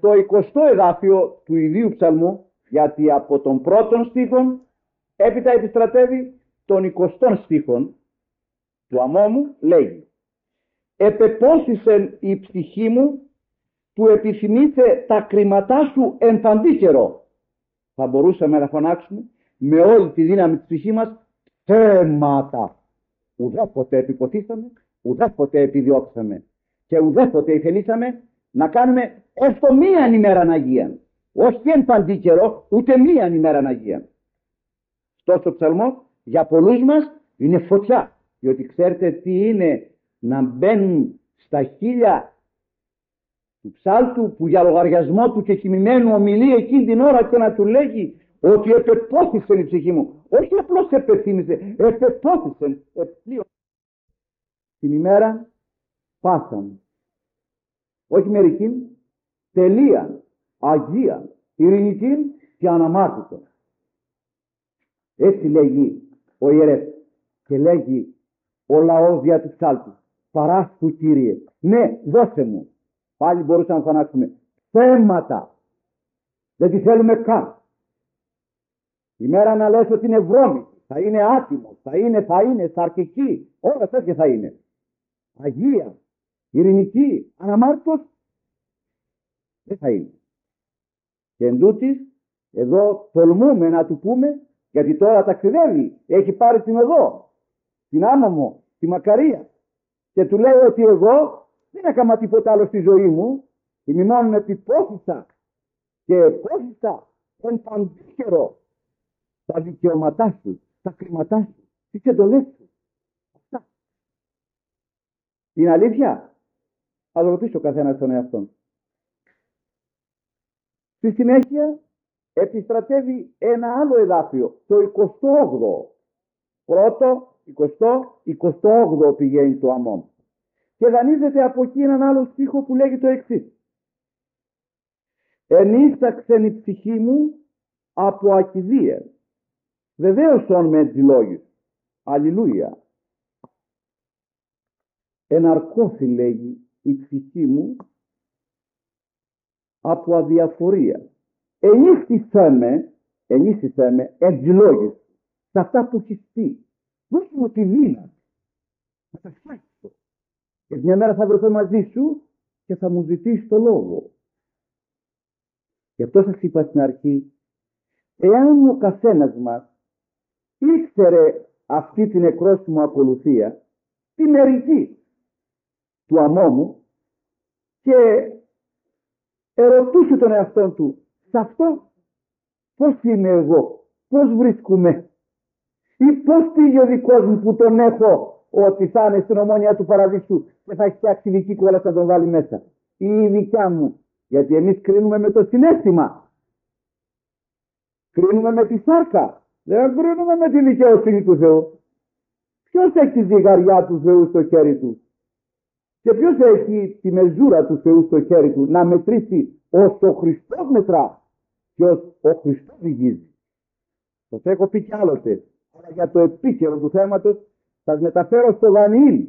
στο εικοστό εδάφιο του ιδίου ψαλμού, γιατί από τον πρώτον στίχον έπειτα επιστρατεύει των εικοστών στίχων του αμόμου, λέγει: «Επεπόσισεν η ψυχή μου, του επιθυμήθε τα κριματά σου εν παντή καιρό». Θα μπορούσαμε να φωνάξουμε με όλη τη δύναμη της ψυχής μας: «Θέματα». Ουδέποτε επιποθήσαμε, ουδέποτε επιδιώξαμε και ουδέποτε ηθελήσαμε να κάνουμε έστω μίαν ημέραν Αγίαν. Όχι εν παντή καιρό, ούτε μίαν ημέραν Αγίαν. Τόσο ψαλμός για πολλούς μας είναι φωτιά, διότι ξέρετε τι είναι να μπαίνουν στα χείλια του ψάλτου που για λογαριασμό του και κοιμημένου ομιλεί εκείνη την ώρα και να του λέγει ότι επεπόθησε η ψυχή μου. Όχι απλώς επεθύμησε, επεπόθησε, επλήρωσε. Την ημέρα πάσαν, όχι μερικήν, τελείαν, αγίαν, ειρηνικήν και αναμάρτητον. Έτσι λέγει ο ιερεύς και λέγει ο λαός δια του ψάλτου: «Παράσχου, Κύριε, ναι, δώσε μου». Πάλι μπορούσαμε να φωνάξουμε θέματα. Δεν τη θέλουμε καν. Η μέρα να λες ότι είναι βρώμικη, θα είναι άτιμος, θα είναι, θα είναι, σαρκική, όλα τέτοια θα είναι. Αγία, ειρηνική, αναμάρτητος, δεν θα είναι. Και εν τούτης, εδώ τολμούμε να του πούμε, γιατί τώρα ταξιδεύει, έχει πάρει την οδό, την άμμο, τη Μακαρία, και του λέει ότι εγώ δεν έκανα τίποτα άλλο στη ζωή μου, ημιμόνον επιπόθησα και επόθησα εν παντήχερο τα δικαιώματά σου, τα χρήματά σου, τις εντολές σου. Αυτά. Είναι αλήθεια? Ας ρωτήσω ο καθένας τον εαυτόν. Στη συνέχεια επιστρατεύει ένα άλλο εδάφιο, το εικοστό όγδοο. Πρώτο, εικοστό, εικοστό όγδοο πηγαίνει το αμόμ. Και δανείζεται από εκεί έναν άλλο στίχο που λέγει το εξής: «Ενίσταξεν η ψυχή μου από ακηδία, βεβαίωσον με τις λόγους». Αλληλούια. «Εναρκώθη», λέγει, «η ψυχή μου από αδιαφορία. Ενίσχυσέ με, ενίσχυσέ με εν τις λόγους, σε αυτά που έχεις πει. Δώσε μου τη δύναμη να τα φτιάξω. Και μια μέρα θα βρεθώ μαζί σου και θα μου ζητήσει το λόγο». Γι' αυτό σας είπα στην αρχή, εάν ο καθένας μας ήξερε αυτή την εκρόσιμο ακολουθία, τη μερική του αμόμου, και ερωτούσε τον εαυτό του, σε αυτό πώς είμαι εγώ, πώς βρίσκουμε, ή πώς πήγε ο δικός μου που τον έχω ότι θα είναι στην ομόνια του παραδείσου και θα έχει φτιάξει δική κόλλα να τον βάλει μέσα, ή η δικιά μου. Γιατί εμείς κρίνουμε με το συναίσθημα, κρίνουμε με τη σάρκα, δεν κρίνουμε με τη δικαιοσύνη του Θεού. Ποιος έχει τη ζυγαριά του Θεού στο χέρι του και ποιος έχει τη μεζούρα του Θεού στο χέρι του να μετρήσει ως ο Χριστός μετρά και ως ο Χριστός ζυγίζει. Σας έχω πει κι άλλοτε, αλλά για το επίκαιρο του θέματος σας μεταφέρω στο Δανιήλ.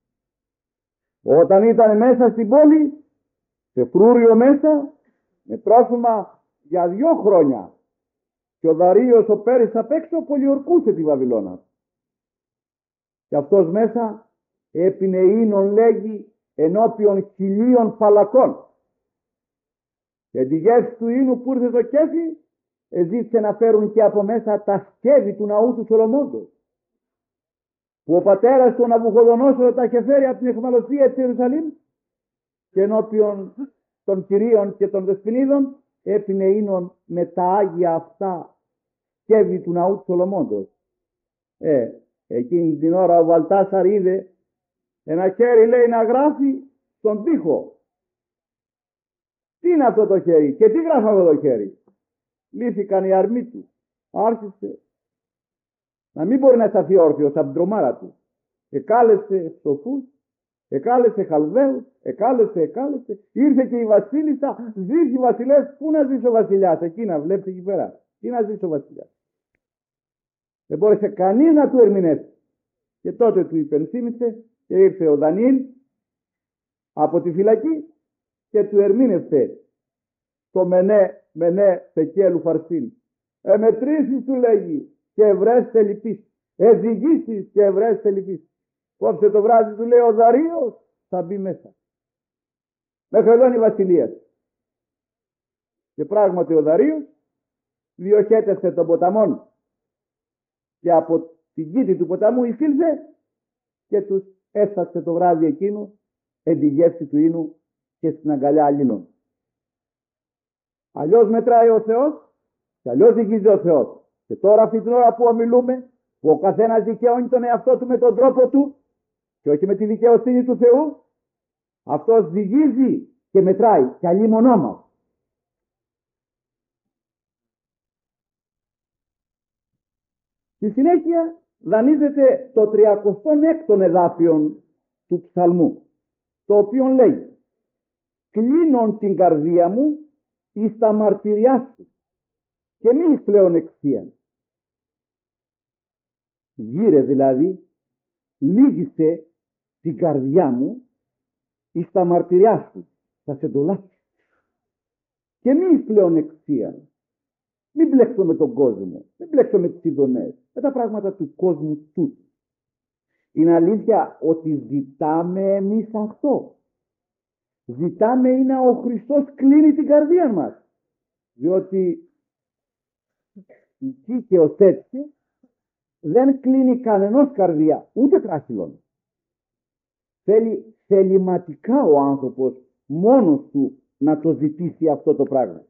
Όταν ήταν μέσα στην πόλη, σε φρούριο μέσα, με τρόφιμα για δυο χρόνια, και ο Δαρίος ο Πέρης απ' έξω πολιορκούσε τη Βαβυλώνα. Και αυτός μέσα έπινε ίνον, λέγει, ενώπιον χιλίων φαλακών. Και τη γεύση του ίνου που ήρθε το κέφι, εζήτησε να φέρουν και από μέσα τα σκεύη του ναού του Σολομόντος, που ο πατέρας του Ναβουχοδονόσορο τα είχε φέρει από την αιχμαλωσία της Ιερουσαλήμ, και ενώπιον των κυρίων και των δεσποινίδων έπινε ίνον με τα άγια αυτά σκεύη του ναού του Σολομόντος. Ε, εκείνη την ώρα ο Βαλτάσαρ είδε ένα χέρι, λέει, να γράφει στον τοίχο. Τι είναι αυτό το χέρι και τι γράφει αυτό το χέρι? Λύθηκαν οι αρμοί του. Άρχισε να μην μπορεί να σταθεί όρθιος από την τρομάρα του. Εκάλεσε σοφούς, εκάλεσε Χαλδαίους, εκάλεσε, εκάλεσε. Ήρθε και η βασίλισσα, ζήσει βασιλεύς. Πού να ζήσει ο βασιλιάς? Εκεί να βλέπει εκεί πέρα. Τι να ζήσει ο βασιλιάς? Δεν μπόρεσε κανείς να του ερμηνεύσει. Και τότε του υπενθύμησε και ήρθε ο Δανιήλ από τη φυλακή και του ερμήνευσε το μενέ, μενέ, θεκέλου φαρσίν. Εμετρήσεις του λέγει και ευρέστε λυπής. Εζυγίσεις και ευρέστε λυπής. Κόψε το βράδυ του λέει ο Δαρείος θα μπει μέσα. Μέχρι εδώ είναι η βασιλεία. Και πράγματι ο Δαρείος διοχέτευσε τον ποταμόν και από την κήτη του ποταμού εισήλθε και τους έφτασε το βράδυ εκείνο εν τη γεύση του ίνου και στην αγκαλιά αλλήλων. Αλλιώς μετράει ο Θεός και αλλιώς δικίζει ο Θεός. Και τώρα αυτή την ώρα που ομιλούμε, που ο καθένας δικαιώνει τον εαυτό του με τον τρόπο του και όχι με τη δικαιοσύνη του Θεού, αυτός δικίζει και μετράει και αλλήμον όμως. Στη συνέχεια δανείζεται το τριακοστό έκτο εδάφιον του ψαλμού, το οποίο λέει «Κλείνον την καρδία μου εις τα μαρτυριά σου και μη εις πλέον εξίαν». Γύρε δηλαδή, λίγησε την καρδιά μου εις τα μαρτυριά σου, θα σε ντολάσει. Και μη εις πλέον εξίαν. Μην μπλέξω με τον κόσμο, μην μπλέξω με τις ειδονές, με τα πράγματα του κόσμου τούτου. Είναι αλήθεια ότι ζητάμε εμείς αυτό. Ζητάμε είναι ο Χριστός κλείνει την καρδία μας. Διότι εκεί και ως έτσι δεν κλείνει κανενός καρδία, ούτε τράχυλον. Θέλει θεληματικά ο άνθρωπος μόνος του να το ζητήσει αυτό το πράγμα.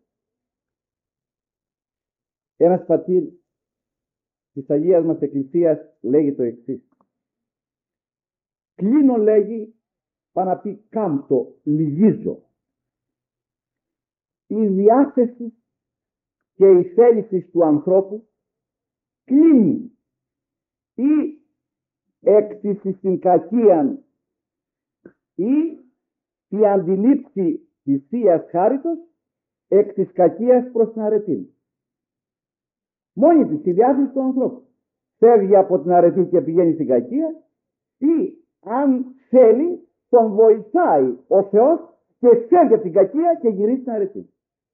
Ένας πατήρ της Αγίας μας Εκκλησίας λέγει το εξής. Κλείνω, λέγει, πάνω να πει κάμπτω, λυγίζω. Η διάθεση και η θέληση του ανθρώπου κλείνει ή έκτιση στην κακίαν ή η αντιλήψη της Θείας Χάριτος εκ της κακίας προς την αρετή. Μόνη της η διάθεση του ανθρώπου φεύγει από την αρετή και πηγαίνει στην κακία ή αν θέλει τον βοηθάει ο Θεός και φεύγει από την κακία και γυρίζει στην αρετή.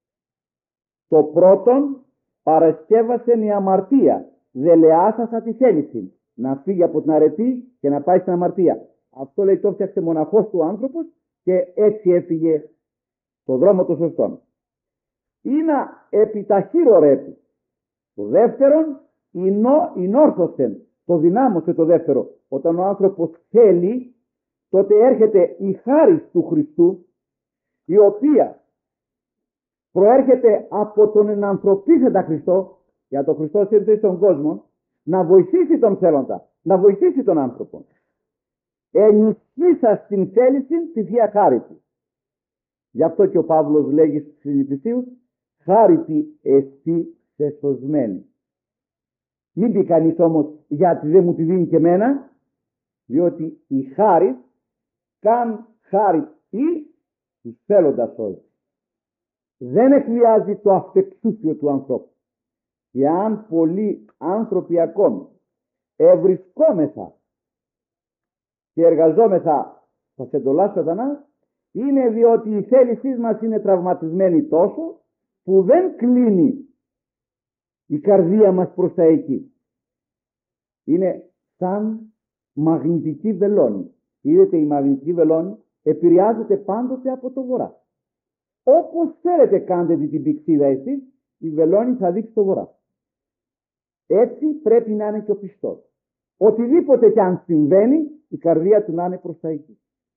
Το πρώτον παρασκεύασε η αμαρτία, δελεάσασα τη θέληση να φύγει από την αρετή και να πάει στην αμαρτία. Αυτό λέει το φτιάξε μοναχός του άνθρωπος και έτσι έφυγε το δρόμο του σωστόν. Ή να επιταχύρω ρέπει. Το δεύτερον εινόρθωσεν, το δυνάμωσε το δεύτερο. Όταν ο άνθρωπος θέλει, τότε έρχεται η χάρις του Χριστού, η οποία προέρχεται από τον ενανθρωπίσαντα Χριστό, για τον Χριστό ήρθε στον κόσμο, να βοηθήσει τον θέλοντα, να βοηθήσει τον άνθρωπο. Ενισχύσα στην θέληση τη Θεία Χάριτη. Γι' αυτό και ο Παύλος λέγει στους Φιλιππισίους, χάριτη εστί σε σωσμένη. Μην πει κανείς όμως γιατί δεν μου τη δίνει και εμένα, διότι η χάρη καν χάρη ή του θέλοντα σώζει. Δεν εκβιάζει το αυτεξούφιο του ανθρώπου. Και αν πολλοί άνθρωποι ακόμη ευρισκόμεθα και εργαζόμεθα στα εντολά σατανά, είναι διότι η θέλησή μας είναι τραυματισμένη τόσο που δεν κλείνει η καρδία μας προς τα εκεί. Είναι σαν μαγνητική βελόνη. Είδατε, η μαγνητική βελόνη επηρεάζεται πάντοτε από το βορρά. Όπως θέλετε κάντε την πηξίδα εσείς, η βελόνη θα δείξει το βορρά. Έτσι πρέπει να είναι και ο πιστός. Οτιδήποτε κι αν συμβαίνει, η καρδία του να είναι προς τα εκεί.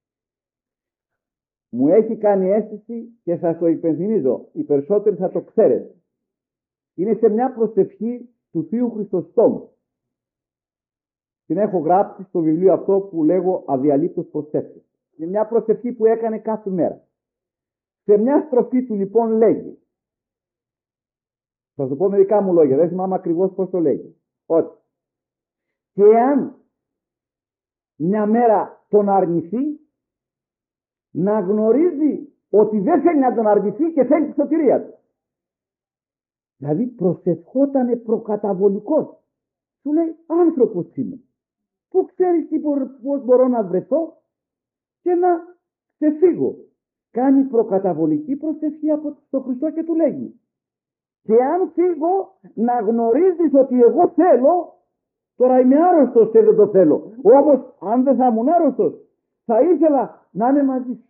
Μου έχει κάνει αίσθηση και σας το υπενθυμίζω, οι περισσότεροι θα το ξέρετε. Είναι σε μια προσευχή του Θείου Χριστοστόμου. Την έχω γράψει στο βιβλίο αυτό που λέγω αδιαλείπτως προσεύχες. Είναι μια προσευχή που έκανε κάθε μέρα. Σε μια στροφή του λοιπόν λέγει, θα σου πω με δικά μου λόγια, δεν θυμάμαι ακριβώς πώς το λέγει, ότι και αν μια μέρα τον αρνηθεί, να γνωρίζει ότι δεν θέλει να τον αρνηθεί και θέλει τη σωτηρία του. Δηλαδή προσευχότανε προκαταβολικός. Του λέει άνθρωπος είμαι. Πού ξέρεις τι, πώς μπορώ να βρεθώ και να ξεφύγω. κάνει προκαταβολική προσευχή από τον Χριστό και του λέγει: και αν φύγω, να γνωρίζεις ότι εγώ θέλω, τώρα είμαι άρρωστος και δεν το θέλω, όμως αν δεν θα ήμουν άρρωστος θα ήθελα να είμαι μαζί σου.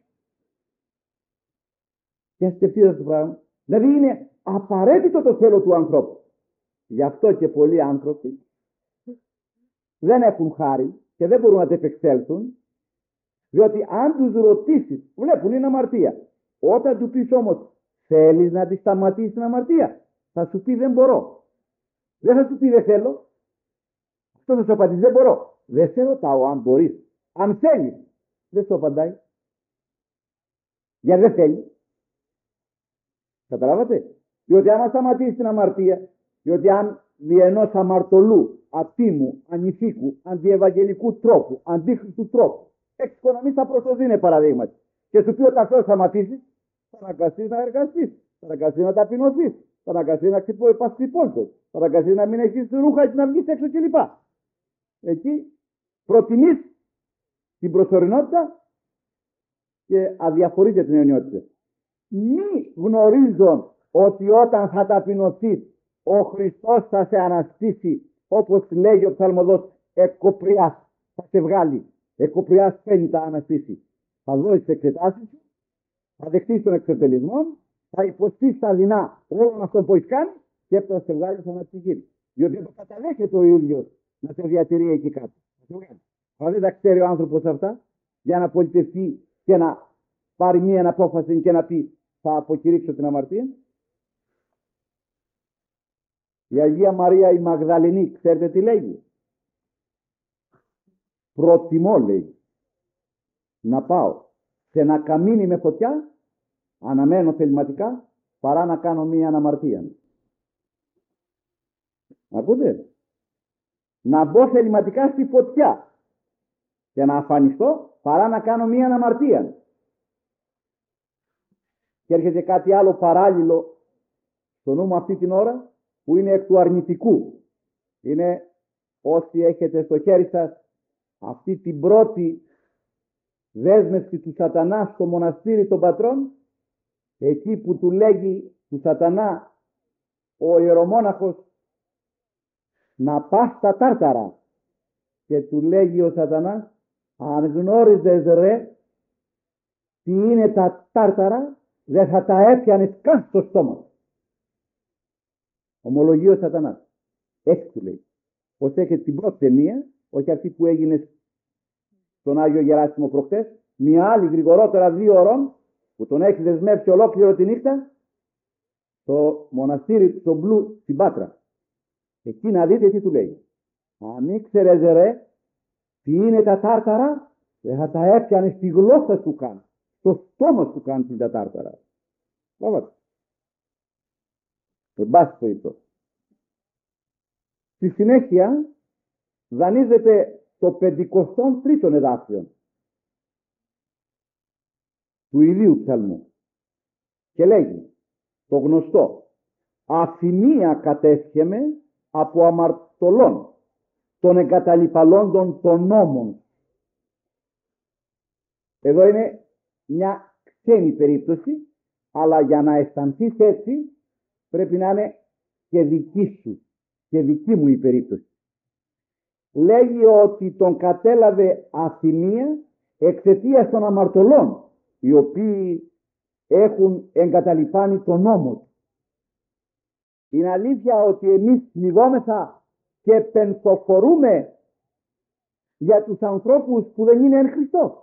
Και σκεφτείτε το πράγμα. Δηλαδή είναι απαραίτητο το θέλω του ανθρώπου. Γι' αυτό και πολλοί άνθρωποι δεν έχουν χάρη και δεν μπορούν να τεπεξέλθουν, διότι αν τους ρωτήσεις, βλέπουν είναι αμαρτία. Όταν του πεις όμως θέλεις να τη σταματήσεις την αμαρτία, θα σου πει δεν μπορώ. Δεν θα σου πει δεν θέλω. Αυτό θα σου απαντήσει δεν μπορώ. Δεν σε ρωτάω αν μπορείς. Αν θέλεις. Δεν σου απαντάει. Γιατί δεν θέλει. Καταλάβατε. Διότι αν σταματήσει την αμαρτία, διότι αν δι' ενός αμαρτωλού, ατίμου, ανηθίκου, αντιευαγγελικού τρόπου, αντίχριστου τρόπου, εξοικονομείς τα προσωδίνε παραδείγματι, και σου πει ότι αυτό σταματήσει, θα αναγκαστείς να εργαστείς, θα αναγκαστείς να ταπεινωθείς, θα αναγκαστείς να ξυπόλυτος, θα αναγκαστείς να μην έχεις ρούχα και να βγεις έξω κλπ. Εκεί προτιμείς την προσωρινότητα και αδιαφορείτε την αιωνιότητα. Μη γνωρίζουν ότι όταν θα ταπεινωθείς, ο Χριστός θα σε αναστήσει, όπως λέγει ο ψαλμοδός, εκκοπριάς θα σε βγάλει, εκκοπριάς φαίνει τα αναστήσει. Θα δώσεις εξετάσεις σου, θα δεχτείς τον εξευτελισμό, θα υποστείς τα δεινά όλων αυτών που έχεις κάνει και έπειτα θα σε βγάλει σαν να ψυχή. Διότι το καταδέχεται ο ίδιος να σε διατηρεί εκεί κάτω. Αλλά δεν τα ξέρει ο άνθρωπος αυτά, για να πολιτευτεί και να πάρει μία απόφαση και να πει θα αποκηρύξω την αμαρτία. Η Αγία Μαρία η Μαγδαληνή, ξέρετε τι λέγει? Προτιμώ, λέει, να πάω σε ένα καμίνι με φωτιά, αναμένω θεληματικά, παρά να κάνω μία αμαρτία. Ακούτε? Να μπω θεληματικά στη φωτιά και να αφανιστώ, παρά να κάνω μία αμαρτία. Και έρχεται κάτι άλλο παράλληλο στο νου μου αυτή την ώρα, που είναι εκ του αρνητικού. Είναι όσοι έχετε στο χέρι σας αυτή την πρώτη δέσμευση του σατανά στο μοναστήρι των πατρών, εκεί που του λέγει του σατανά ο ιερομόναχος να πας στα τάρταρα, και του λέγει ο σατανάς, αν γνώριζες ρε τι είναι τα τάρταρα, δεν θα τα έπιανες καν στο στόμα. Ομολογεί ο σατανάς. Έτσι του λέει. Πως έχετε την πρώτη ταινία, όχι αυτή που έγινε στον Άγιο Γεράσιμο προχτές, μια άλλη γρηγορότερα δύο ώρων, που τον έχει δεσμεύσει ολόκληρο τη νύχτα, στο μοναστήρι του Μπλου στην Πάτρα. Εκεί να δείτε τι του λέει. Αν ήξερες ρε τι είναι τα τάρταρα, δεν θα τα έπιανε στη γλώσσα του καν. Στο στόμα του καν τα τάρταρα. Βέβαια. Εν πάση περιπτώσει. Στη συνέχεια δανείζεται το πεντηκοστό τρίτον εδάφιο του ιδίου ψαλμού και λέγει το γνωστό, αφημία κατέσχεμαι από αμαρτωλών των εγκαταλειπαλόντων των νόμων. Εδώ είναι μια ξένη περίπτωση, αλλά για να αισθανθείς έτσι πρέπει να είναι και δική σου και δική μου η περίπτωση. Λέγει ότι τον κατέλαβε αθυμία εξαιτίας των αμαρτωλών, οι οποίοι έχουν εγκαταλειπάνει τον νόμο του. Είναι αλήθεια ότι εμείς λιγόμεθα και πενθοφορούμε για τους ανθρώπους που δεν είναι εν Χριστώ.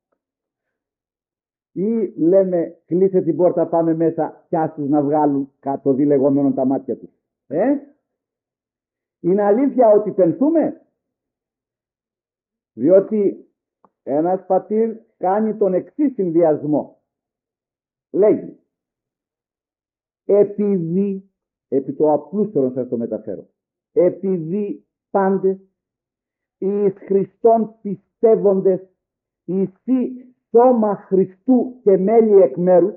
Ή λέμε κλείσε την πόρτα, πάμε μέσα κι ας τους να βγάλουν κάτω διλεγόμενον τα μάτια τους. Ε? Είναι αλήθεια ότι πενθούμε? Διότι ένας πατήρ κάνει τον εξής συνδυασμό. Λέγει επειδή, επί το απλούστερο σας το μεταφέρω, επειδή πάντες εις Χριστόν πιστεύοντες εισί σώμα Χριστού και μέλη εκ μέρους,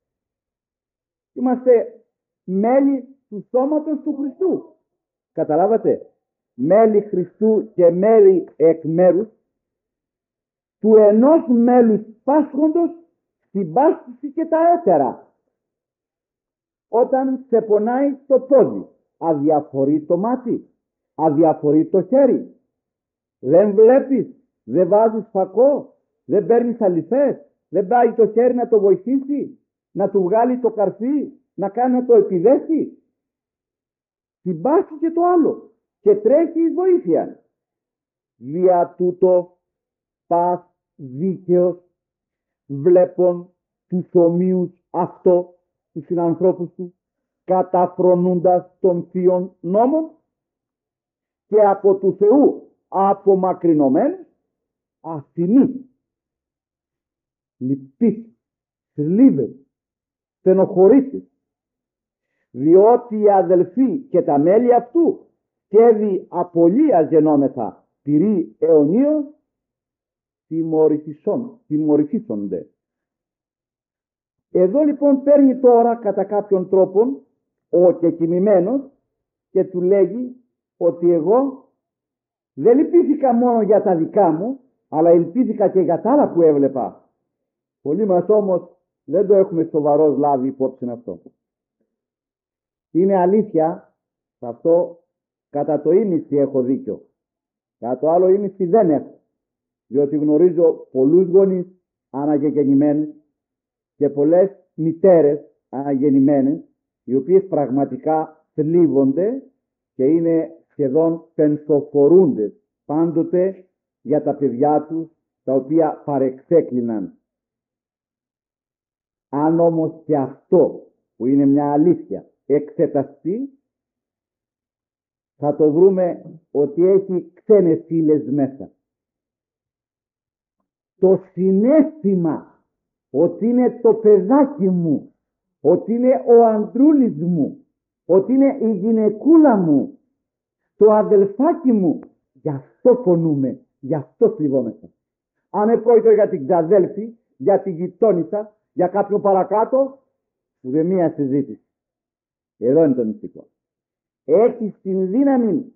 είμαστε μέλη του σώματος του Χριστού. Καταλάβατε? Μέλη Χριστού και μέλη εκ μέρους του ενός μέλους πάσχοντος συμπάσχηση και τα έτερα. Όταν σε πονάει το πόδι, αδιαφορεί το μάτι, αδιαφορεί το χέρι. Δεν βλέπεις, δεν βάζεις φακό, δεν παίρνεις αληθές, δεν πάει το χέρι να το βοηθήσει, να του βγάλει το καρφί, να κάνει να το επιδέσει. Συμπάσχει και το άλλο και τρέχει εις βοήθεια. Δια τούτο πας δίκαιος, βλέπον τους ομοίους αυτό, τους συνανθρώπους του, καταφρονούντας των θείων νόμων και από του Θεού απομακρυνωμένους, ασθενείς, λυπείς, θλίβες, στενοχωρήσεις, διότι οι αδελφοί και τα μέλη αυτού και απολύας γενόμεθα πυρή αιωνίως, τιμωρηθήσονται. Εδώ λοιπόν παίρνει τώρα κατά κάποιον τρόπο ο κεκοιμημένος και του λέγει ότι εγώ δεν λυπήθηκα μόνο για τα δικά μου, αλλά ελπίθηκα και για τα άλλα που έβλεπα. Πολλοί μας όμως δεν το έχουμε σοβαρός λάβει υπόψη αυτό. Είναι αλήθεια, σε αυτό κατά το ίμιση έχω δίκιο. Κατά το άλλο ίμιση δεν έχω. Διότι γνωρίζω πολλούς γονείς αναγεννημένους και πολλές μητέρες αναγεννημένες, οι οποίες πραγματικά θλίβονται και είναι σχεδόν πενθοφορούντες πάντοτε για τα παιδιά τους, τα οποία παρεξέκλειναν. Αν όμως και αυτό, που είναι μια αλήθεια, εξεταστεί, θα το βρούμε ότι έχει ξένες φύλες μέσα. Το συναίσθημα ότι είναι το παιδάκι μου, ότι είναι ο αντρούλης μου, ότι είναι η γυναικούλα μου, το αδελφάκι μου, γι' αυτό πονούμε, γι' αυτό θλιβόμεθα. Αν επρόκειτο για την ξαδέλφη, για την γειτόνισσα, για κάποιον παρακάτω, ούτε μία συζήτηση. Εδώ είναι το μυστικό. Έχεις την δύναμη,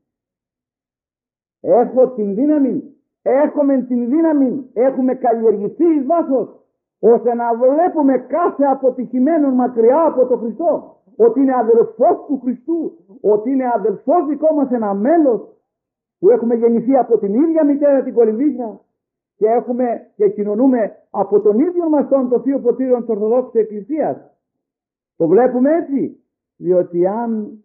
έχω την δύναμη, έχουμε την δύναμη, έχουμε καλλιεργηθεί εις βάθος, ώστε να βλέπουμε κάθε αποτυχημένο μακριά από τον Χριστό, ότι είναι αδελφός του Χριστού, ότι είναι αδελφός δικό μας ένα μέλος, που έχουμε γεννηθεί από την ίδια μητέρα την Κολυμβήθρα και έχουμε και κοινωνούμε από τον ίδιο μας τον το Θείο Ποτήριο της Ορθοδόξης Εκκλησίας. Το βλέπουμε έτσι, διότι αν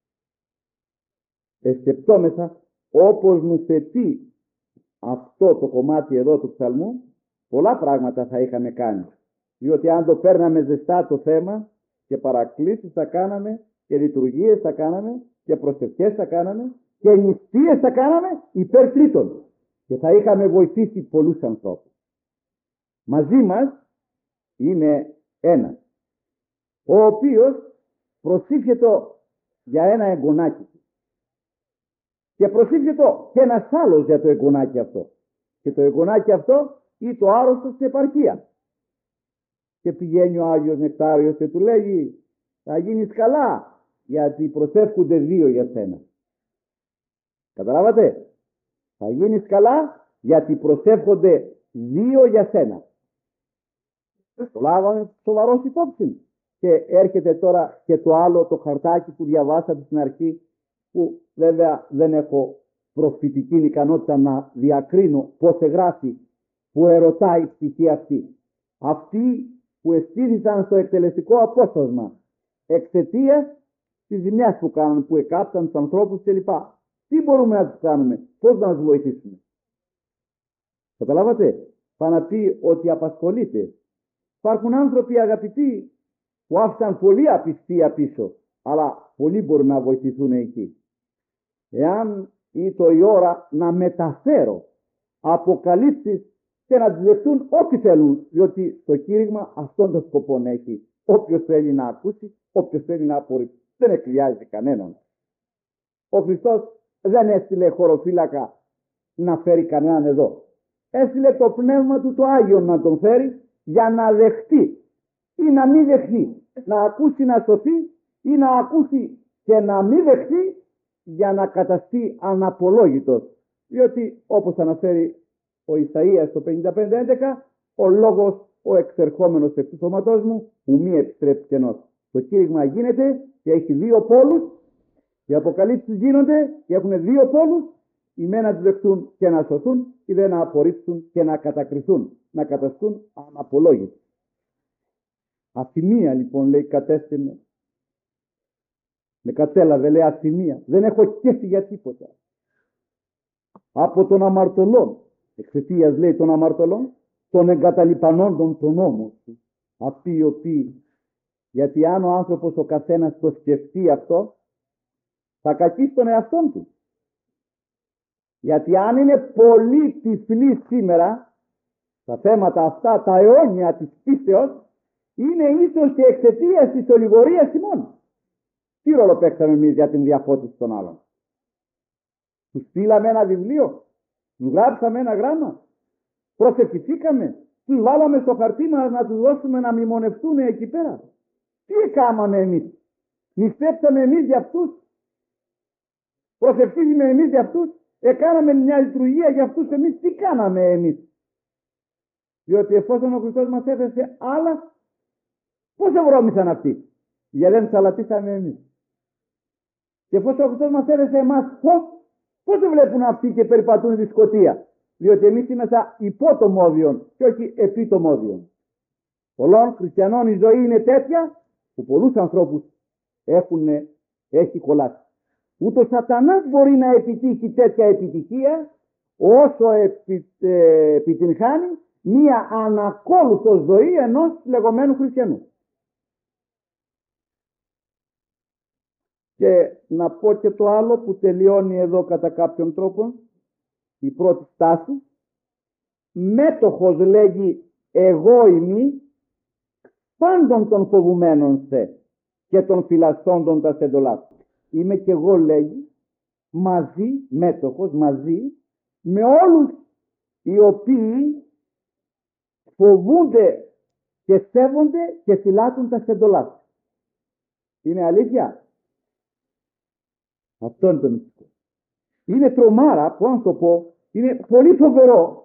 εσκεπτόμεθα όπως νουθετεί αυτό το κομμάτι εδώ του ψαλμού, πολλά πράγματα θα είχαμε κάνει. Διότι αν το παίρναμε ζεστά το θέμα και παρακλήσεις θα κάναμε και λειτουργίες θα κάναμε και προσευχές θα κάναμε και νηστείες θα κάναμε υπέρ τρίτων και θα είχαμε βοηθήσει πολλούς ανθρώπους. Μαζί μας είναι ένας, ο οποίος προσήφιεται για ένα εγγονάκι του και προσήφιεται και ένας άλλος για το εγγονάκι αυτό, και το εγγονάκι αυτό ή το άρρωστο στην επαρχία, και πηγαίνει ο Άγιος Νεκτάριος και του λέγει θα γίνεις καλά, γιατί προσεύχονται δύο για σένα. Καταλάβατε, θα γίνεις καλά γιατί προσεύχονται δύο για σένα. Το λάβαμε σοβαρός υπόψη. Και έρχεται τώρα και το άλλο, το χαρτάκι που διαβάσατε στην αρχή, που βέβαια δεν έχω προφητική ικανότητα να διακρίνω πώς εγγράφει, που ερωτάει η πτυχή αυτή. Αυτοί που εστίθησαν στο εκτελεστικό απόστασμα εξαιτίας της ζημιάς που κάνουν, που εκάψαν τους ανθρώπους κλπ. Τι μπορούμε να τους κάνουμε, πώς να τους βοηθήσουμε? Καταλάβατε, θα να πει ότι απασχολείται. Υπάρχουν άνθρωποι αγαπητοί που άφησαν πολλή απιστία πίσω, αλλά πολλοί μπορούν να βοηθηθούν εκεί. Εάν ήτο η ώρα να μεταφέρω αποκαλύψεις και να τις δεχτούν ό,τι θέλουν, διότι το κήρυγμα αυτόν τον σκοπό έχει. Όποιος θέλει να ακούσει, όποιος θέλει να απορρίψει. Δεν εκκλειάζει κανέναν. Ο Χριστός δεν έστειλε χωροφύλακα να φέρει κανέναν εδώ. Έστειλε το πνεύμα του το Άγιο να τον φέρει για να δεχτεί ή να μην δεχτεί. Να ακούσει να σωθεί ή να ακούσει και να μην δεχτεί για να καταστεί αναπολόγητος. Διότι όπως αναφέρει ο Ισαΐας το πενήντα πέντε έντεκα, ο λόγος ο εξερχόμενος εκ του σώματός μου, ου μη επιστρέψει κενός. Το κήρυγμα γίνεται και έχει δύο πόλους, οι αποκαλύψεις γίνονται και έχουν δύο πόλους, οι μένα να τους δεχτούν και να σωθούν, οι δε να απορρίψουν και να κατακριθούν, να καταστούν αναπολόγητοι. Αθυμία λοιπόν, λέει, κατέστη με. Με κατέλαβε, λέει, αθυμία. Δεν έχω κέφι για τίποτα. Από τον αμαρτωλόν, εξαιτίας, λέει, των αμαρτωλών, των εγκαταλειπανόντων των νόμων του. Αυτοί οι οποίοι, γιατί αν ο άνθρωπος ο καθένας το σκεφτεί αυτό, θα κακίσει τον εαυτόν του. Γιατί αν είναι πολύ τυφλοί σήμερα, τα θέματα αυτά, τα αιώνια της πίστεως, είναι ίσως και εξαιτίας της ολιγορίας ημών. Τι ρόλο παίξαμε εμείς για την διαφώτιση των άλλων? Τους στείλαμε ένα βιβλίο, τους γράψαμε ένα γράμμα, προσευχηθήκαμε, τους βάλαμε στο χαρτί μας να τους δώσουμε να μνημονευτούν εκεί πέρα. Τι έκαναμε εμείς? Νηστέψαμε εμείς για αυτούς? Προσευχηθήκαμε εμείς για αυτούς? Εκάναμε μια λειτουργία για αυτούς εμείς? Τι κάναμε εμείς? Διότι εφόσον ο Χριστός μας έθεσε άλλα, πώς ευρώμησαν αυτοί? Γιατί δεν σαλατήσαμε εμείς. Και εφόσον ο Χριστός μας έδεσε εμάς, πώς, πώς δεν βλέπουν αυτοί και περιπατούν τη σκοτία? Διότι εμείς είμαστε υπό το μόδιον και όχι επί το μόδιον. Πολλών χριστιανών η ζωή είναι τέτοια που πολλούς ανθρώπους έχουν, έχει κολλάσει. Ούτε ο σατανάς μπορεί να επιτύχει τέτοια επιτυχία όσο επι, ε, επιτυγχάνει μία ανακόλουθο ζωή ενός λεγόμενου χριστιανού. Και να πω και το άλλο που τελειώνει εδώ κατά κάποιον τρόπο, η πρώτη στάση. Μέτοχος, λέγει, εγώ ημί πάντων των φοβουμένων σε και των φυλασσόντων τα σεντολάς. Είμαι και εγώ, λέγει, μαζί, μέτοχος, μαζί με όλους οι οποίοι φοβούνται και σέβονται και φυλάττουν τα σεντολάς. Είναι αλήθεια? Αυτό είναι το μυστικό. Είναι τρομάρα, πώς να το πω, είναι πολύ φοβερό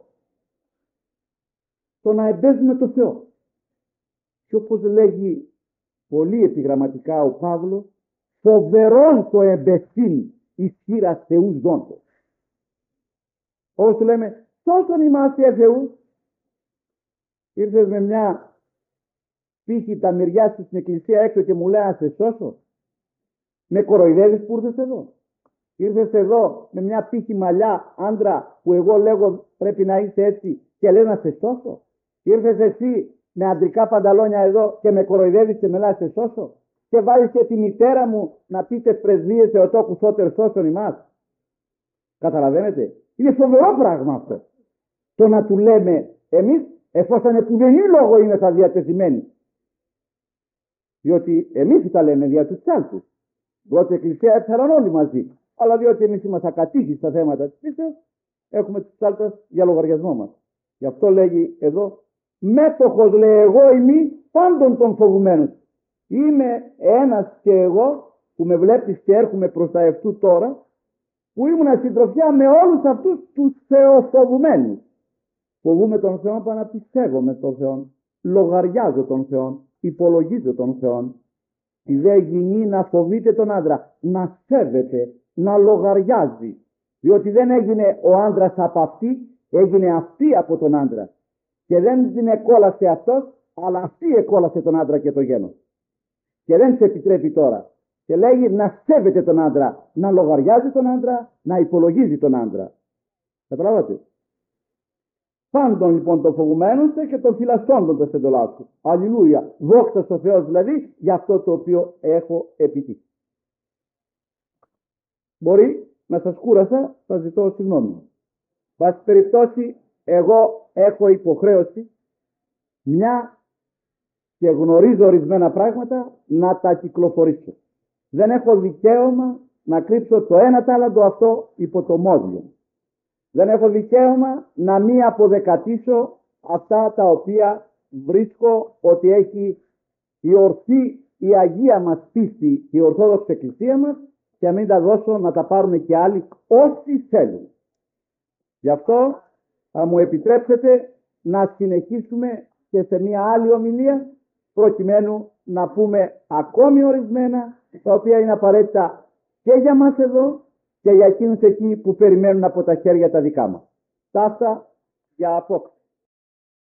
το να εμπέζουμε το Θεό. Και όπως λέγει πολύ επιγραμματικά ο Παύλος, φοβερόν το εμπεθύν ισχύρα Θεού ζώντος. Όπως του λέμε, τόσον είμαστε Θεούς. Ήρθες με μια πύχη τα μυριά στην εκκλησία έξω και μου λέει να σε σώσω? Με κοροϊδεύεις που ήρθες εδώ? Ήρθες εδώ με μια πύχη μαλλιά άντρα που εγώ λέγω πρέπει να είσαι έτσι και λες να σε σώσω? Ήρθες εσύ με αντρικά πανταλόνια εδώ και με κοροϊδεύεις και με λες να σε σώσω? Και βάζεις και τη μητέρα μου να πείτε πρεσβείες Θεοτόκου σώτερ σώσον ημάς. Καταλαβαίνετε? Είναι φοβερό πράγμα αυτό. Το να του λέμε εμείς, εφόσον επουδενή λόγο είναι θα διατεθειμένοι. Διότι εμείς τα λέμε δια τους τσάλτους. Διότι η Εκκλησία έφεραν όλοι μαζί. Αλλά διότι εμείς είμαστε ακατήχοι στα θέματα της πίστεως, έχουμε τις τσάλτες για λογαριασμό μας. Γι' αυτό λέγει εδώ, μέτοχος, λέει, εγώ ημί πάντων των φοβουμένων. Είμαι ένας και εγώ που με βλέπεις και έρχομαι προς τα ευτού τώρα, που ήμουν συντροφιά με όλους αυτούς τους θεοφοβουμένους. Φοβούμαι τον Θεό, πάνω να πιστεύομαι τον Θεό. Λογαριάζω τον Θεό, υπολογίζω τον Θεό. Η δε γυνή να φοβείται τον άντρα, να σέβεται, να λογαριάζει. Διότι δεν έγινε ο άντρας από αυτή, έγινε αυτή από τον άντρα. Και δεν την εκόλασε αυτός, αλλά αυτή εκόλασε τον άντρα και το γένος. Και δεν σε επιτρέπει τώρα. Και λέγει να σέβεται τον άντρα, να λογαριάζει τον άντρα, να υπολογίζει τον άντρα. Καταλάβατε? Πάντων λοιπόν των φοβουμένων και των φυλασσόντων των σεντολάτων. Αλληλούια. Δόξα στο Θεό δηλαδή για αυτό το οποίο έχω επιτύχει. Μπορεί να σας κούρασα, θα ζητώ συγγνώμη. Βάση περιπτώσει, εγώ έχω υποχρέωση μια και γνωρίζω ορισμένα πράγματα να τα κυκλοφορήσω. Δεν έχω δικαίωμα να κρύψω το ένα τάλαντο αυτό υπό το μόδιο. Δεν έχω δικαίωμα να μη αποδεκατήσω αυτά τα οποία βρίσκω ότι έχει η ορθή, η Αγία μας πίστη, η Ορθόδοξη Εκκλησία μας, και να μην τα δώσω να τα πάρουν και άλλοι όσοι θέλουν. Γι' αυτό θα μου επιτρέψετε να συνεχίσουμε και σε μια άλλη ομιλία, προκειμένου να πούμε ακόμη ορισμένα τα οποία είναι απαραίτητα και για μας εδώ και για εκείνους εκεί που περιμένουν από τα χέρια τα δικά μας. Ταύτα για απόψε.